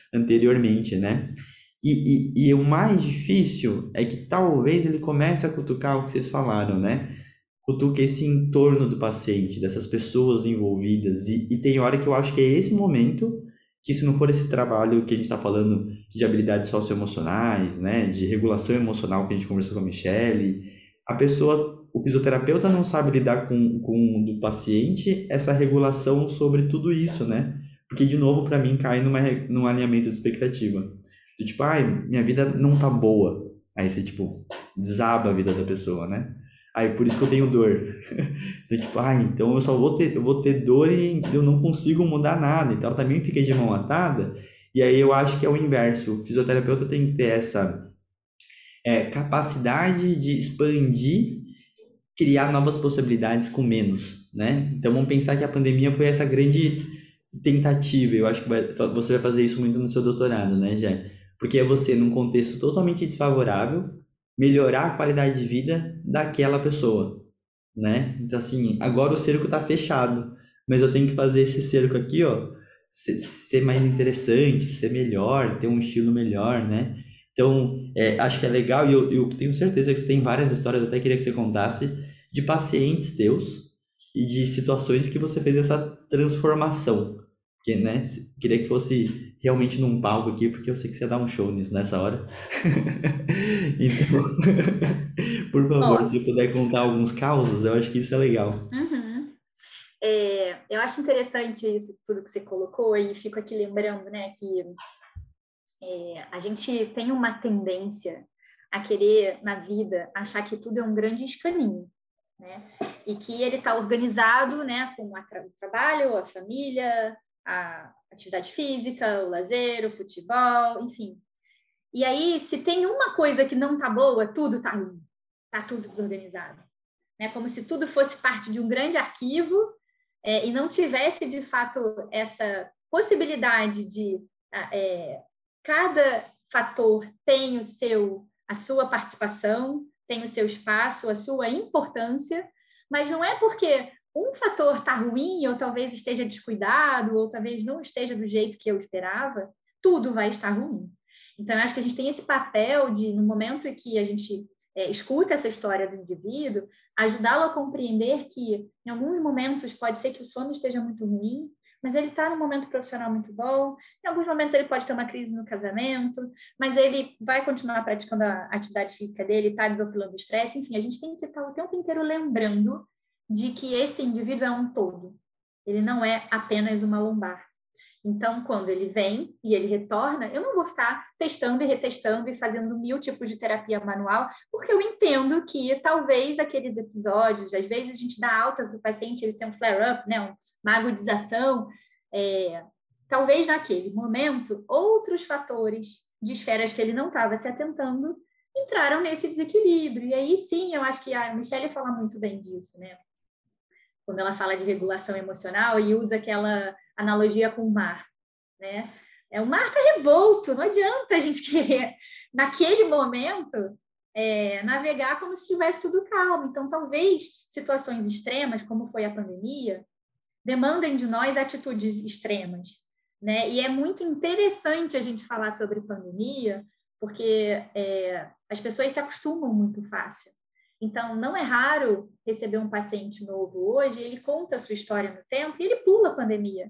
anteriormente, né? E, e, e o mais difícil é que talvez ele comece a cutucar o que vocês falaram, né? Cutuca esse entorno do paciente, dessas pessoas envolvidas. E, e tem hora que eu acho que é esse momento que, se não for esse trabalho que a gente está falando de habilidades socioemocionais, né? De regulação emocional que a gente conversou com a Michelle, a pessoa, o fisioterapeuta não sabe lidar com, com do paciente essa regulação sobre tudo isso, né? Porque, de novo, para mim, cai numa, re- num alinhamento de expectativa. Do tipo, ai, minha vida não tá boa. Aí você, tipo, desaba a vida da pessoa, né? Aí, por isso que eu tenho dor. Então, tipo, ai, então eu só vou ter, eu vou ter dor e eu não consigo mudar nada. Então, ela também fica de mão atada. E aí eu acho que é o inverso. O fisioterapeuta tem que ter essa é, capacidade de expandir, criar novas possibilidades com menos, né? Então vamos pensar que a pandemia foi essa grande tentativa. Eu acho que vai- você vai fazer isso muito no seu doutorado, né, Jé? Porque é você, num contexto totalmente desfavorável, melhorar a qualidade de vida daquela pessoa, né? Então, assim, agora o cerco tá fechado, mas eu tenho que fazer esse cerco aqui, ó, ser, ser mais interessante, ser melhor, ter um estilo melhor, né? Então, é, acho que é legal, e eu, eu tenho certeza que você tem várias histórias, eu até queria que você contasse, de pacientes teus e de situações que você fez essa transformação. Que, né, queria que fosse realmente num palco aqui, porque eu sei que você ia dar um show nisso, nessa hora. Então, por favor, Ó, se puder contar alguns causos, eu acho que isso é legal. uhum. É, eu acho interessante isso tudo que você colocou e fico aqui lembrando, né, que é, a gente tem uma tendência a querer na vida achar que tudo é um grande escaninho, né? E que ele está organizado, né, com a tra- o trabalho, a família, a atividade física, o lazer, o futebol, enfim. E aí, se tem uma coisa que não tá boa, tudo tá ruim, tá tudo desorganizado, né? Como se tudo fosse parte de um grande arquivo é, e não tivesse de fato essa possibilidade de é, cada fator tem o seu, a sua participação, tem o seu espaço, a sua importância, mas não é porque um fator está ruim, ou talvez esteja descuidado, ou talvez não esteja do jeito que eu esperava, tudo vai estar ruim. Então, eu acho que a gente tem esse papel de, no momento em que a gente é, escuta essa história do indivíduo, ajudá-lo a compreender que, em alguns momentos, pode ser que o sono esteja muito ruim, mas ele está num momento profissional muito bom. Em alguns momentos ele pode ter uma crise no casamento, mas ele vai continuar praticando a atividade física dele, está desopilando o estresse. Enfim, a gente tem que estar o tempo inteiro lembrando de que esse indivíduo é um todo. Ele não é apenas uma lombar. Então, quando ele vem e ele retorna, eu não vou ficar testando e retestando e fazendo mil tipos de terapia manual, porque eu entendo que talvez aqueles episódios, às vezes a gente dá alta para o paciente, ele tem um flare-up, né, uma agudização, é, talvez naquele momento, outros fatores de esferas que ele não estava se atentando entraram nesse desequilíbrio. E aí sim, eu acho que a Michelle fala muito bem disso, né? Quando ela fala de regulação emocional e usa aquela analogia com o mar, né? É, o mar está revolto, não adianta a gente querer, naquele momento, é, navegar como se estivesse tudo calmo. Então, talvez situações extremas, como foi a pandemia, demandem de nós atitudes extremas, né? E é muito interessante a gente falar sobre pandemia, porque é, as pessoas se acostumam muito fácil. Então, não é raro receber um paciente novo hoje, ele conta a sua história no tempo e ele pula a pandemia.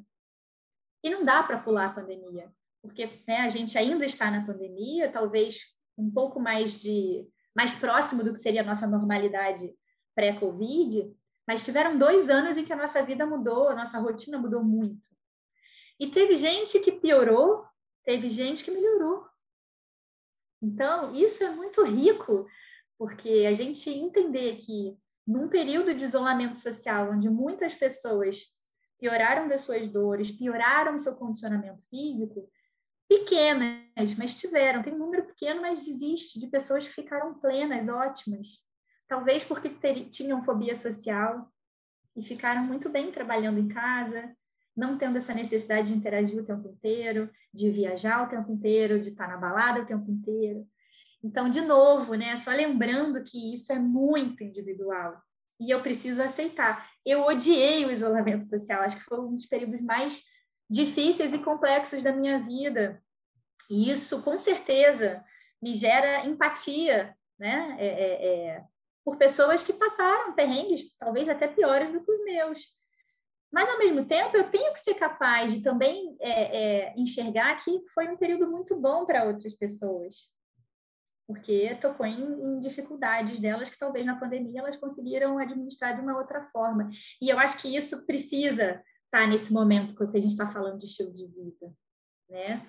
E não dá para pular a pandemia, porque né, a gente ainda está na pandemia, talvez um pouco mais de mais próximo do que seria a nossa normalidade pré-Covid, mas tiveram dois anos em que a nossa vida mudou, a nossa rotina mudou muito. E teve gente que piorou, teve gente que melhorou. Então, isso é muito rico, porque a gente entender que num período de isolamento social, onde muitas pessoas pioraram das suas dores, pioraram seu condicionamento físico, pequenas, mas tiveram, tem um número pequeno, mas existe, de pessoas que ficaram plenas, ótimas. Talvez porque ter, tinham fobia social e ficaram muito bem trabalhando em casa, não tendo essa necessidade de interagir o tempo inteiro, de viajar o tempo inteiro, de estar na balada o tempo inteiro. Então, de novo, né, só lembrando que isso é muito individual e eu preciso aceitar. Eu odiei o isolamento social, acho que foi um dos períodos mais difíceis e complexos da minha vida, E isso, com certeza, me gera empatia, né? É, é, é, por pessoas que passaram perrengues, talvez até piores do que os meus. Mas, ao mesmo tempo, eu tenho que ser capaz de também é, é, enxergar que foi um período muito bom para outras pessoas, porque tocou em, em dificuldades delas que talvez na pandemia elas conseguiram administrar de uma outra forma. E eu acho que isso precisa estar nesse momento que a gente está falando de estilo de vida, né?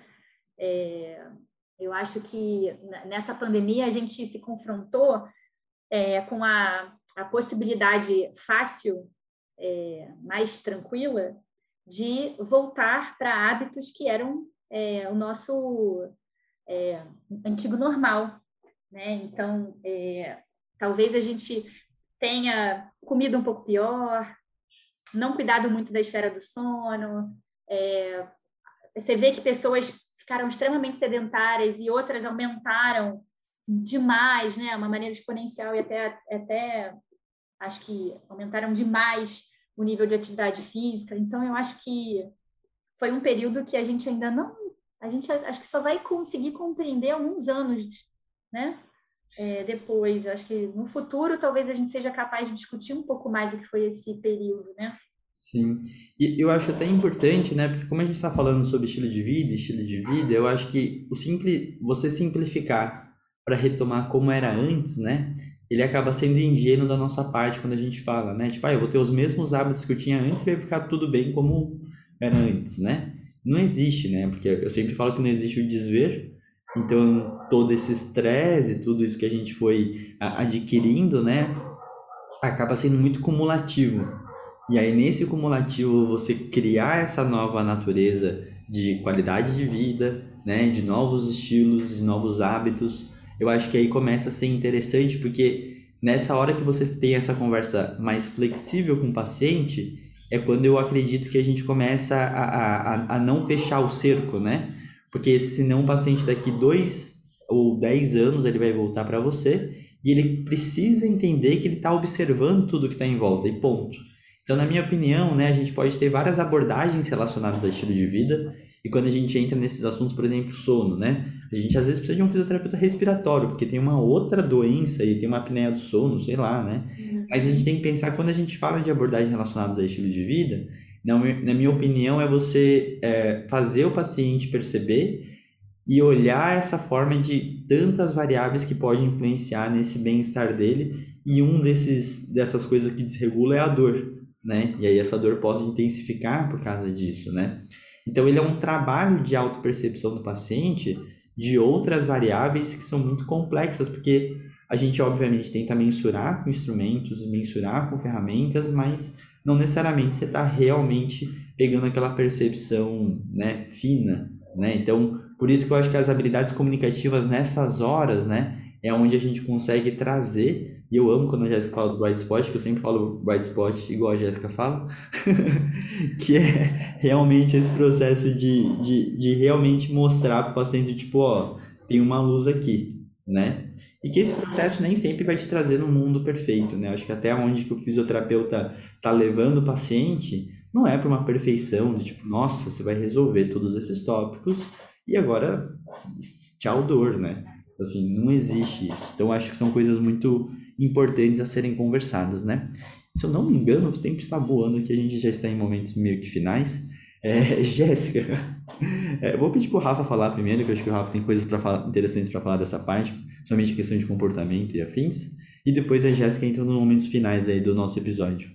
É, eu acho que nessa pandemia a gente se confrontou é, com a, a possibilidade fácil, é, mais tranquila, de voltar para hábitos que eram é, o nosso é, antigo normal, né? Então, é, talvez a gente tenha comido um pouco pior, não cuidado muito da esfera do sono, é, você vê que pessoas ficaram extremamente sedentárias e outras aumentaram demais, né? Uma maneira exponencial e até, até acho que aumentaram demais o nível de atividade física. Então, eu acho que foi um período que a gente ainda não... A gente acho que só vai conseguir compreender alguns anos, né? É, depois, eu acho que no futuro talvez a gente seja capaz de discutir um pouco mais o que foi esse período, né? Sim, e eu acho até importante, né? Porque como a gente está falando sobre estilo de vida, estilo de vida, eu acho que o simples, você simplificar para retomar como era antes, né? Ele acaba sendo ingênuo da nossa parte quando a gente fala, né? Tipo, ah, eu vou ter os mesmos hábitos que eu tinha antes e vai ficar tudo bem como era antes, né? Não existe, né? Porque eu sempre falo que não existe o desver. Então, todo esse estresse e tudo isso que a gente foi adquirindo, né? Acaba sendo muito cumulativo. E aí, nesse cumulativo, você criar essa nova natureza de qualidade de vida, né, de novos estilos, de novos hábitos, eu acho que aí começa a ser interessante, porque nessa hora que você tem essa conversa mais flexível com o paciente, é quando eu acredito que a gente começa a, a, a não fechar o cerco, né? Porque senão o paciente daqui dois ou dez anos ele vai voltar para você e ele precisa entender que ele está observando tudo que está em volta e ponto. Então, na minha opinião, né, a gente pode ter várias abordagens relacionadas ao estilo de vida e quando a gente entra nesses assuntos, por exemplo, sono, né, a gente às vezes precisa de um fisioterapeuta respiratório, porque tem uma outra doença e tem uma apneia do sono, sei lá, né, mas a gente tem que pensar, quando a gente fala de abordagens relacionadas ao estilo de vida, na, na minha opinião, é você é, fazer o paciente perceber e olhar essa forma de tantas variáveis que podem influenciar nesse bem-estar dele, e um desses, dessas coisas que desregula é a dor, né? E aí essa dor pode intensificar por causa disso, né? Então ele é um trabalho de autopercepção do paciente de outras variáveis que são muito complexas, porque a gente obviamente tenta mensurar com instrumentos, mensurar com ferramentas, mas não necessariamente você está realmente pegando aquela percepção, né, fina, né? Então, por isso que eu acho que as habilidades comunicativas nessas horas, né, é onde a gente consegue trazer, e eu amo quando a Jéssica fala do bright spot, que eu sempre falo bright spot igual a Jéssica fala, que é realmente esse processo de, de, de realmente mostrar para o paciente, tipo, ó, tem uma luz aqui, né? E que esse processo nem sempre vai te trazer no mundo perfeito, né? Acho que até onde que o fisioterapeuta tá levando o paciente não é para uma perfeição, de tipo, nossa, você vai resolver todos esses tópicos e agora, tchau dor, né? Assim, não existe isso. Então, acho que são coisas muito importantes a serem conversadas, né? Se eu não me engano, o tempo está voando aqui, a gente já está em momentos meio que finais. É, Jéssica, é, vou pedir para o Rafa falar primeiro, que eu acho que o Rafa tem coisas pra falar, interessantes para falar dessa parte, somente questão de comportamento e afins. E depois a Jéssica entra nos momentos finais aí do nosso episódio.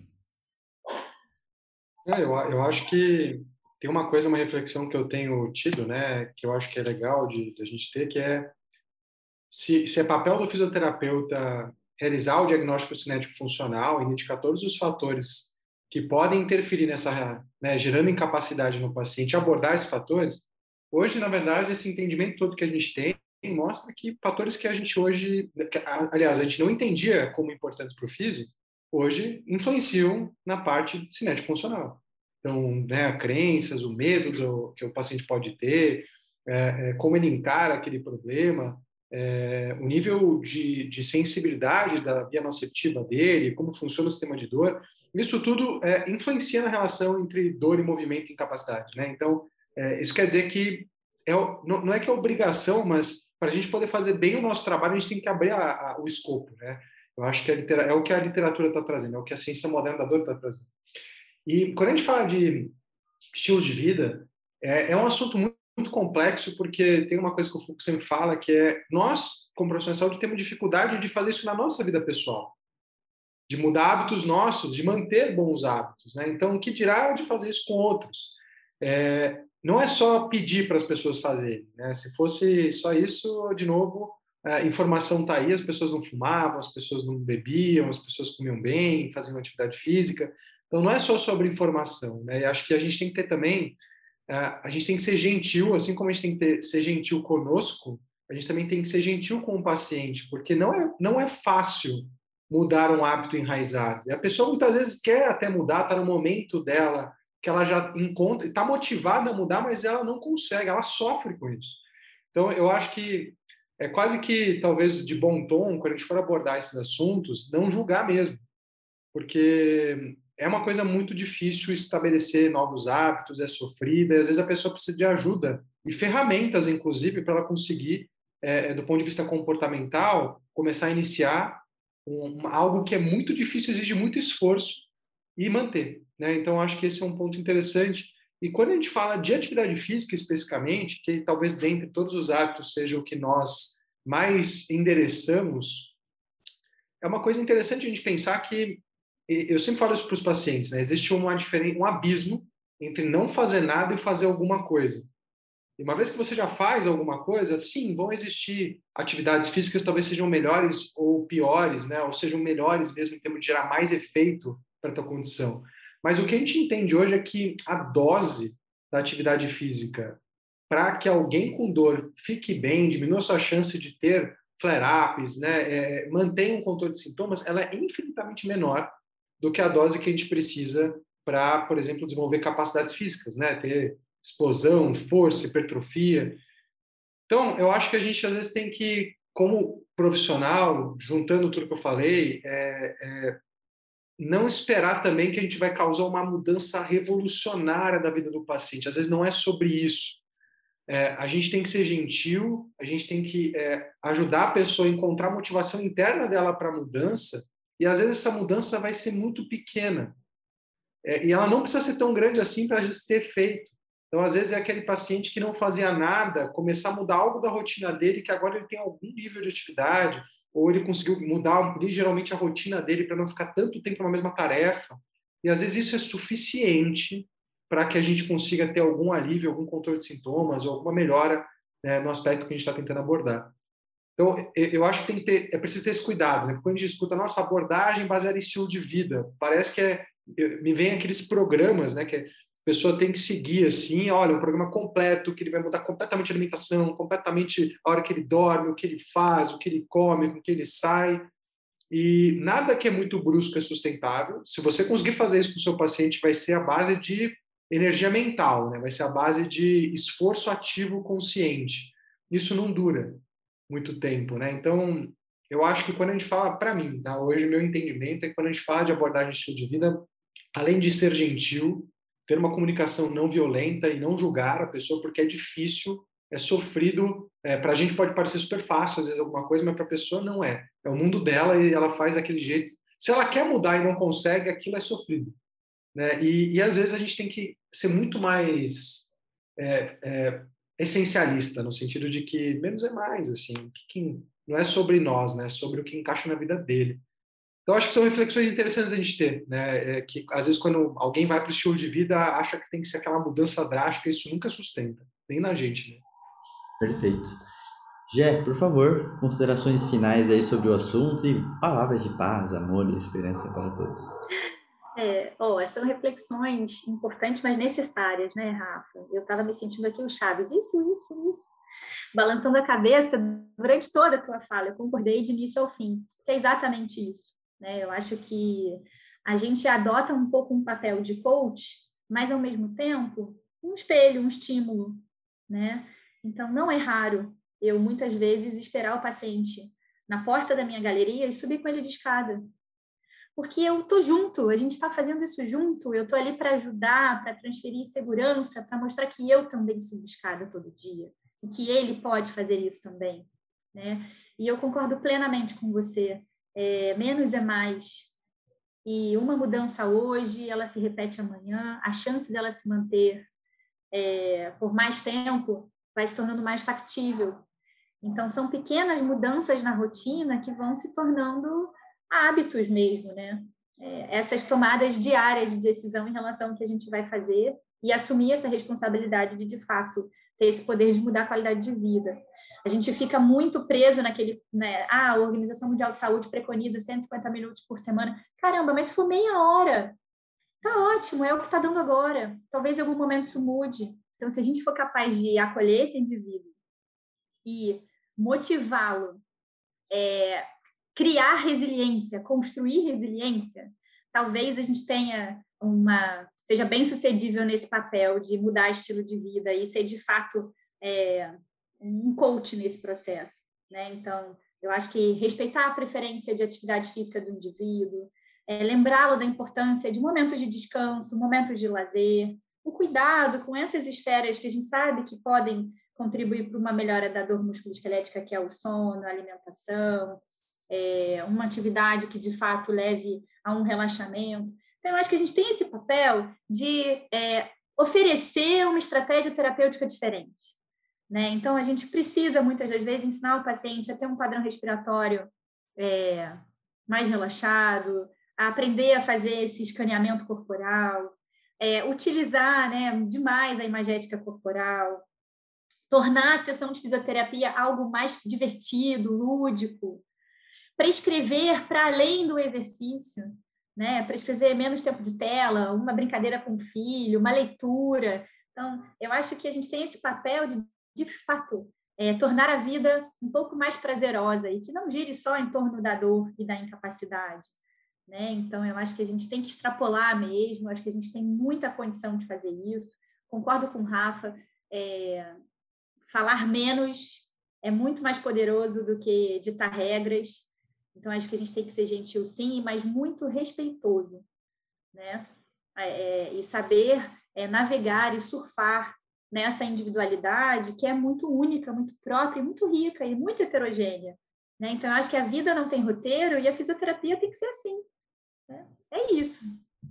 É, eu, eu acho que tem uma coisa, uma reflexão que eu tenho tido, né, que eu acho que é legal de, de a gente ter, que é se, se é papel do fisioterapeuta realizar o diagnóstico cinético funcional e indicar todos os fatores que podem interferir nessa, né, gerando incapacidade no paciente, abordar esses fatores. Hoje, na verdade, esse entendimento todo que a gente tem mostra que fatores que a gente hoje, aliás, a gente não entendia como importantes para o físico, hoje influenciam na parte cinético-funcional. Então, né, crenças, o medo do, que o paciente pode ter, é, é, como ele encara aquele problema, é, o nível de, de sensibilidade da via noceptiva dele, como funciona o sistema de dor, isso tudo é, influencia na relação entre dor e movimento e incapacidade, né? Então, é, isso quer dizer que é, não, não é que é obrigação, mas para a gente poder fazer bem o nosso trabalho, a gente tem que abrir a, a, o escopo, né? Eu acho que a litera, é o que a literatura está trazendo, é o que a ciência moderna da dor está trazendo. E quando a gente fala de estilo de vida, é, é um assunto muito, muito complexo, porque tem uma coisa que o Foucault sempre fala, que é nós, como profissionais de saúde, temos dificuldade de fazer isso na nossa vida pessoal, de mudar hábitos nossos, de manter bons hábitos, né? Então, o que dirá de fazer isso com outros? É, não é só pedir para as pessoas fazerem, né? Se fosse só isso, de novo, a informação está aí, as pessoas não fumavam, as pessoas não bebiam, as pessoas comiam bem, faziam atividade física. Então, não é só sobre informação, né? E acho que a gente tem que ter também, a gente tem que ser gentil, assim como a gente tem que ter, ser gentil conosco, a gente também tem que ser gentil com o paciente, porque não é, não é fácil mudar um hábito enraizado. E a pessoa muitas vezes quer até mudar, está no momento dela, que ela já encontra, está motivada a mudar, mas ela não consegue, ela sofre com isso. Então, eu acho que é quase que, talvez, de bom tom, quando a gente for abordar esses assuntos, não julgar mesmo, porque é uma coisa muito difícil estabelecer novos hábitos, é sofrida, e às vezes a pessoa precisa de ajuda e ferramentas, inclusive, para ela conseguir, é, do ponto de vista comportamental, começar a iniciar um, algo que é muito difícil, exige muito esforço e manter, né? Então, acho que esse é um ponto interessante. E quando a gente fala de atividade física especificamente, que talvez dentre todos os hábitos seja o que nós mais endereçamos, é uma coisa interessante a gente pensar que, eu sempre falo isso para os pacientes, né? Existe uma diferença, um abismo entre não fazer nada e fazer alguma coisa. E uma vez que você já faz alguma coisa, sim, vão existir atividades físicas que talvez sejam melhores ou piores, né? Ou sejam melhores mesmo em termos de gerar mais efeito para a tua condição. Mas o que a gente entende hoje é que a dose da atividade física para que alguém com dor fique bem, diminua sua chance de ter flare-ups, né? É, mantenha um controle de sintomas, ela é infinitamente menor do que a dose que a gente precisa para, por exemplo, desenvolver capacidades físicas, né? Ter explosão, força, hipertrofia. Então, eu acho que a gente, às vezes, tem que, como profissional, juntando tudo que eu falei, é, é, não esperar também que a gente vai causar uma mudança revolucionária da vida do paciente. Às vezes, não é sobre isso. É, a gente tem que ser gentil, a gente tem que é, ajudar a pessoa a encontrar a motivação interna dela para a mudança, e, às vezes, essa mudança vai ser muito pequena. É, e ela não precisa ser tão grande assim para, às vezes, ter efeito. Então, às vezes, é aquele paciente que não fazia nada, começar a mudar algo da rotina dele, que agora ele tem algum nível de atividade, ou ele conseguiu mudar ligeiramente a rotina dele para não ficar tanto tempo na mesma tarefa. E, às vezes, isso é suficiente para que a gente consiga ter algum alívio, algum controle de sintomas, ou alguma melhora, né, no aspecto que a gente está tentando abordar. Então, eu acho que tem que ter, é preciso ter esse cuidado, né? Porque quando a gente escuta nossa abordagem baseada em estilo de vida, parece que é, me vem aqueles programas, né, que a pessoa tem que seguir assim, olha, um programa completo, que ele vai mudar completamente a alimentação, completamente a hora que ele dorme, o que ele faz, o que ele come, com o que ele sai. E nada que é muito brusco é sustentável. Se você conseguir fazer isso com o seu paciente, vai ser a base de energia mental, né? Vai ser a base de esforço ativo consciente. Isso não dura muito tempo, né? Então, eu acho que quando a gente fala, para mim, tá? Hoje meu entendimento é que quando a gente fala de abordagem de estilo de vida, além de ser gentil, ter uma comunicação não violenta e não julgar a pessoa, porque é difícil, é sofrido. É, para a gente pode parecer super fácil, às vezes, alguma coisa, mas para a pessoa não é. É o mundo dela e ela faz daquele jeito. Se ela quer mudar e não consegue, aquilo é sofrido, né? E, e às vezes a gente tem que ser muito mais é, é, essencialista, no sentido de que menos é mais, assim, que não é sobre nós, né? É sobre o que encaixa na vida dele. Então, acho que são reflexões interessantes da gente ter, né? É que, às vezes, quando alguém vai para o estilo de vida, acha que tem que ser aquela mudança drástica, isso nunca sustenta, nem na gente, né? Perfeito. Jé, por favor, considerações finais aí sobre o assunto e palavras de paz, amor e esperança para todos. É, oh, essas são reflexões importantes, mas necessárias, né, Rafa? Eu estava me sentindo aqui o Chaves, isso, isso, isso, balançando a cabeça durante toda a tua fala, eu concordei de início ao fim, que é exatamente isso, né? Eu acho que a gente adota um pouco um papel de coach, mas, ao mesmo tempo, um espelho, um estímulo, né? Então, não é raro eu, muitas vezes, esperar o paciente na porta da minha galeria e subir com ele de escada, porque eu tô junto, a gente está fazendo isso junto, eu tô ali para ajudar, para transferir segurança, para mostrar que eu também sou buscada todo dia e que ele pode fazer isso também, né? E eu concordo plenamente com você. É, menos é mais. E uma mudança hoje, ela se repete amanhã, a chance dela se manter é, por mais tempo vai se tornando mais factível. Então, são pequenas mudanças na rotina que vão se tornando hábitos mesmo, né? É, essas tomadas diárias de decisão em relação ao que a gente vai fazer e assumir essa responsabilidade de, de fato, ter esse poder de mudar a qualidade de vida. A gente fica muito preso naquele, né? Ah, a Organização Mundial de Saúde preconiza cento e cinquenta minutos por semana. Caramba, mas se for meia hora, tá ótimo, é o que está dando agora. Talvez em algum momento isso mude. Então, se a gente for capaz de acolher esse indivíduo e motivá-lo, é, criar resiliência, construir resiliência, talvez a gente tenha uma seja bem sucedível nesse papel de mudar estilo de vida e ser de fato é, um coach nesse processo, né? Então, eu acho que respeitar a preferência de atividade física do indivíduo, é, lembrá-lo da importância de momentos de descanso, momentos de lazer, o cuidado com essas esferas que a gente sabe que podem contribuir para uma melhora da dor musculoesquelética, que é o sono, a alimentação, é, uma atividade que de fato leve a um relaxamento. Então, eu acho que a gente tem esse papel de é, oferecer uma estratégia terapêutica diferente, né? Então, a gente precisa, muitas das vezes, ensinar o paciente a ter um padrão respiratório é, mais relaxado, a aprender a fazer esse escaneamento corporal, é, utilizar, né, demais a imagética corporal, tornar a sessão de fisioterapia algo mais divertido, lúdico, prescrever para além do exercício, né? Prescrever menos tempo de tela, uma brincadeira com o filho, uma leitura. Então, eu acho que a gente tem esse papel de, de fato, é, tornar a vida um pouco mais prazerosa e que não gire só em torno da dor e da incapacidade, né? Então, eu acho que a gente tem que extrapolar mesmo, acho que a gente tem muita condição de fazer isso. Concordo com o Rafa, é, falar menos é muito mais poderoso do que ditar regras. Então, acho que a gente tem que ser gentil, sim, mas muito respeitoso, né? É, e saber é, navegar e surfar nessa individualidade que é muito única, muito própria, muito rica e muito heterogênea, né? Então, acho que a vida não tem roteiro e a fisioterapia tem que ser assim, né? É isso.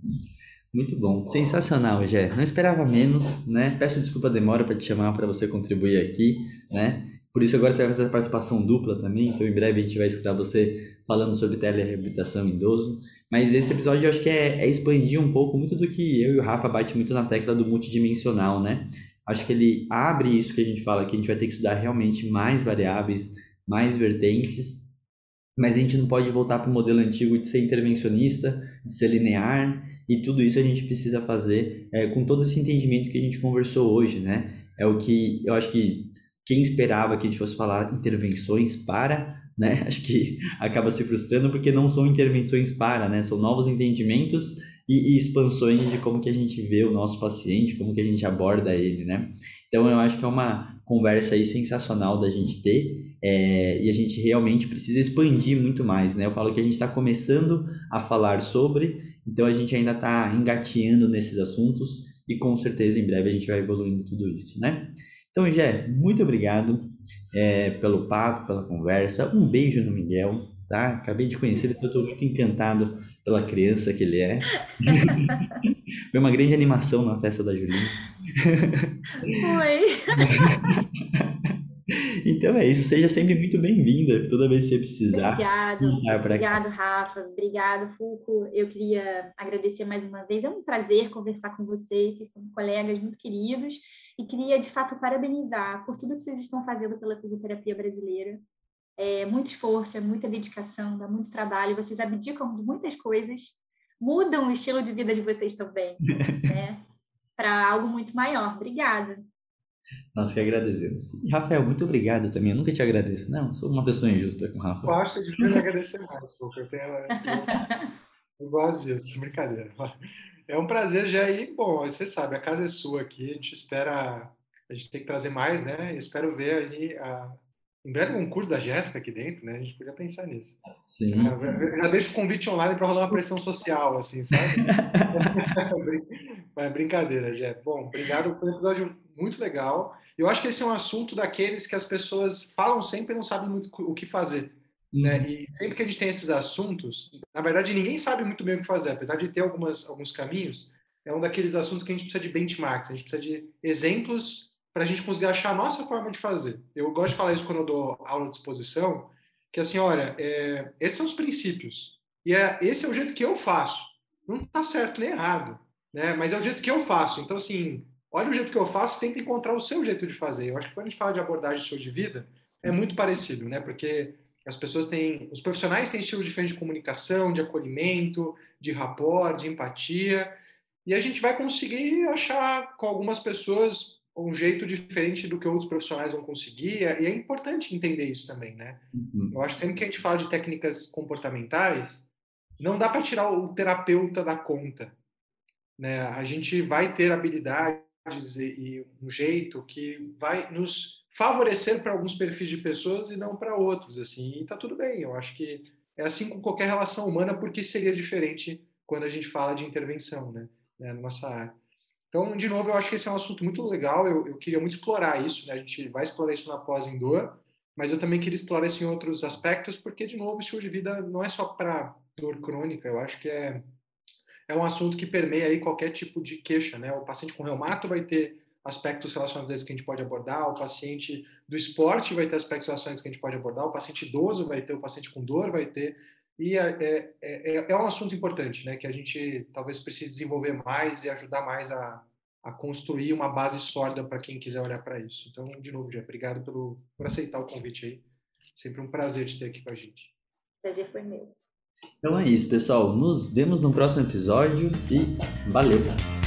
Muito bom, sensacional, Gé. Não esperava menos, né? Peço desculpa a demora para te chamar para você contribuir aqui, né? Por isso agora você vai fazer a participação dupla também, então em breve a gente vai escutar você falando sobre telereabilitação em idoso. Mas esse episódio eu acho que é, é expandir um pouco muito do que eu e o Rafa bate muito na tecla do multidimensional, né? Acho que ele abre isso que a gente fala, que a gente vai ter que estudar realmente mais variáveis, mais vertentes, mas a gente não pode voltar para o modelo antigo de ser intervencionista, de ser linear, e tudo isso a gente precisa fazer é, com todo esse entendimento que a gente conversou hoje, né? É o que eu acho que quem esperava que a gente fosse falar intervenções para, né? Acho que acaba se frustrando porque não são intervenções para, né? São novos entendimentos e, e expansões de como que a gente vê o nosso paciente, como que a gente aborda ele, né? Então eu acho que é uma conversa aí sensacional da gente ter. É, e a gente realmente precisa expandir muito mais, né? Eu falo que a gente está começando a falar sobre, então a gente ainda está engateando nesses assuntos e com certeza em breve a gente vai evoluindo tudo isso, né? Então, Gé, muito obrigado é, pelo papo, pela conversa. Um beijo no Miguel, tá? Acabei de conhecer ele, então eu estou muito encantado pela criança que ele é. Foi uma grande animação na festa da Julinha. Foi. Então é isso, seja sempre muito bem-vinda, toda vez que você precisar. Obrigado, Voltar para cá. obrigado, Rafa, obrigado, Fulco. Eu queria agradecer mais uma vez. É um prazer conversar com vocês, vocês são colegas muito queridos, e queria, de fato, parabenizar por tudo que vocês estão fazendo pela fisioterapia brasileira. É muito esforço, é muita dedicação, dá muito trabalho, vocês abdicam de muitas coisas, mudam o estilo de vida de vocês também, né? Para algo muito maior. Obrigada. Nós que agradecemos. E, Rafael, muito obrigado também. Eu nunca te agradeço. Não, sou uma pessoa injusta com o Rafa. Eu acho que você devia me agradecer mais, porque eu, tenho, eu, eu gosto disso, brincadeira. É um prazer, já aí, bom, você sabe, a casa é sua aqui, a gente espera, a gente tem que trazer mais, né? Eu espero ver ali a, Em breve um curso da Jéssica aqui dentro, né? A gente podia pensar nisso. Sim. Eu já deixo o convite online para rolar uma pressão social, assim, sabe? Mas brincadeira, Jéssica. Bom, obrigado. Foi um episódio muito legal. Eu acho que esse é um assunto daqueles que as pessoas falam sempre e não sabem muito o que fazer. Né? Uhum. E sempre que a gente tem esses assuntos, na verdade, ninguém sabe muito bem o que fazer, apesar de ter algumas, alguns caminhos. É um daqueles assuntos que a gente precisa de benchmarks, a gente precisa de exemplos para a gente conseguir achar a nossa forma de fazer. Eu gosto de falar isso quando eu dou aula de exposição, que assim, olha, é, esses são os princípios, e é, esse é o jeito que eu faço. Não está certo nem errado, né? Mas é o jeito que eu faço. Então, assim, olha o jeito que eu faço e tenta encontrar o seu jeito de fazer. Eu acho que quando a gente fala de abordagem de estilo de vida, é muito parecido, né? Porque as pessoas têm, os profissionais têm estilos diferentes de comunicação, de acolhimento, de rapport, de empatia, e a gente vai conseguir achar com algumas pessoas um jeito diferente do que outros profissionais vão conseguir, e é importante entender isso também, né? Uhum. Eu acho que sempre que a gente fala de técnicas comportamentais, não dá para tirar o terapeuta da conta, né? A gente vai ter habilidades e um jeito que vai nos favorecer para alguns perfis de pessoas e não para outros, assim, e tá tudo bem. Eu acho que é assim com qualquer relação humana, porque seria diferente quando a gente fala de intervenção, né, né na nossa área. Então, de novo, eu acho que esse é um assunto muito legal, eu, eu queria muito explorar isso, né? A gente vai explorar isso na pós em dor, mas eu também queria explorar isso em outros aspectos, porque, de novo, o estilo de vida não é só para dor crônica, eu acho que é é um assunto que permeia aí qualquer tipo de queixa, né? O paciente com reumato vai ter aspectos relacionados a isso que a gente pode abordar, o paciente do esporte vai ter aspectos relacionados a isso que a gente pode abordar, o paciente idoso vai ter, o paciente com dor vai ter, e é, é, é, é um assunto importante, né? Que a gente talvez precise desenvolver mais e ajudar mais a, a construir uma base sólida para quem quiser olhar para isso. Então, de novo, Jé, obrigado pelo, por aceitar o convite aí. Sempre um prazer te ter aqui com a gente. Prazer foi meu. Então é isso, pessoal. Nos vemos no próximo episódio e valeu!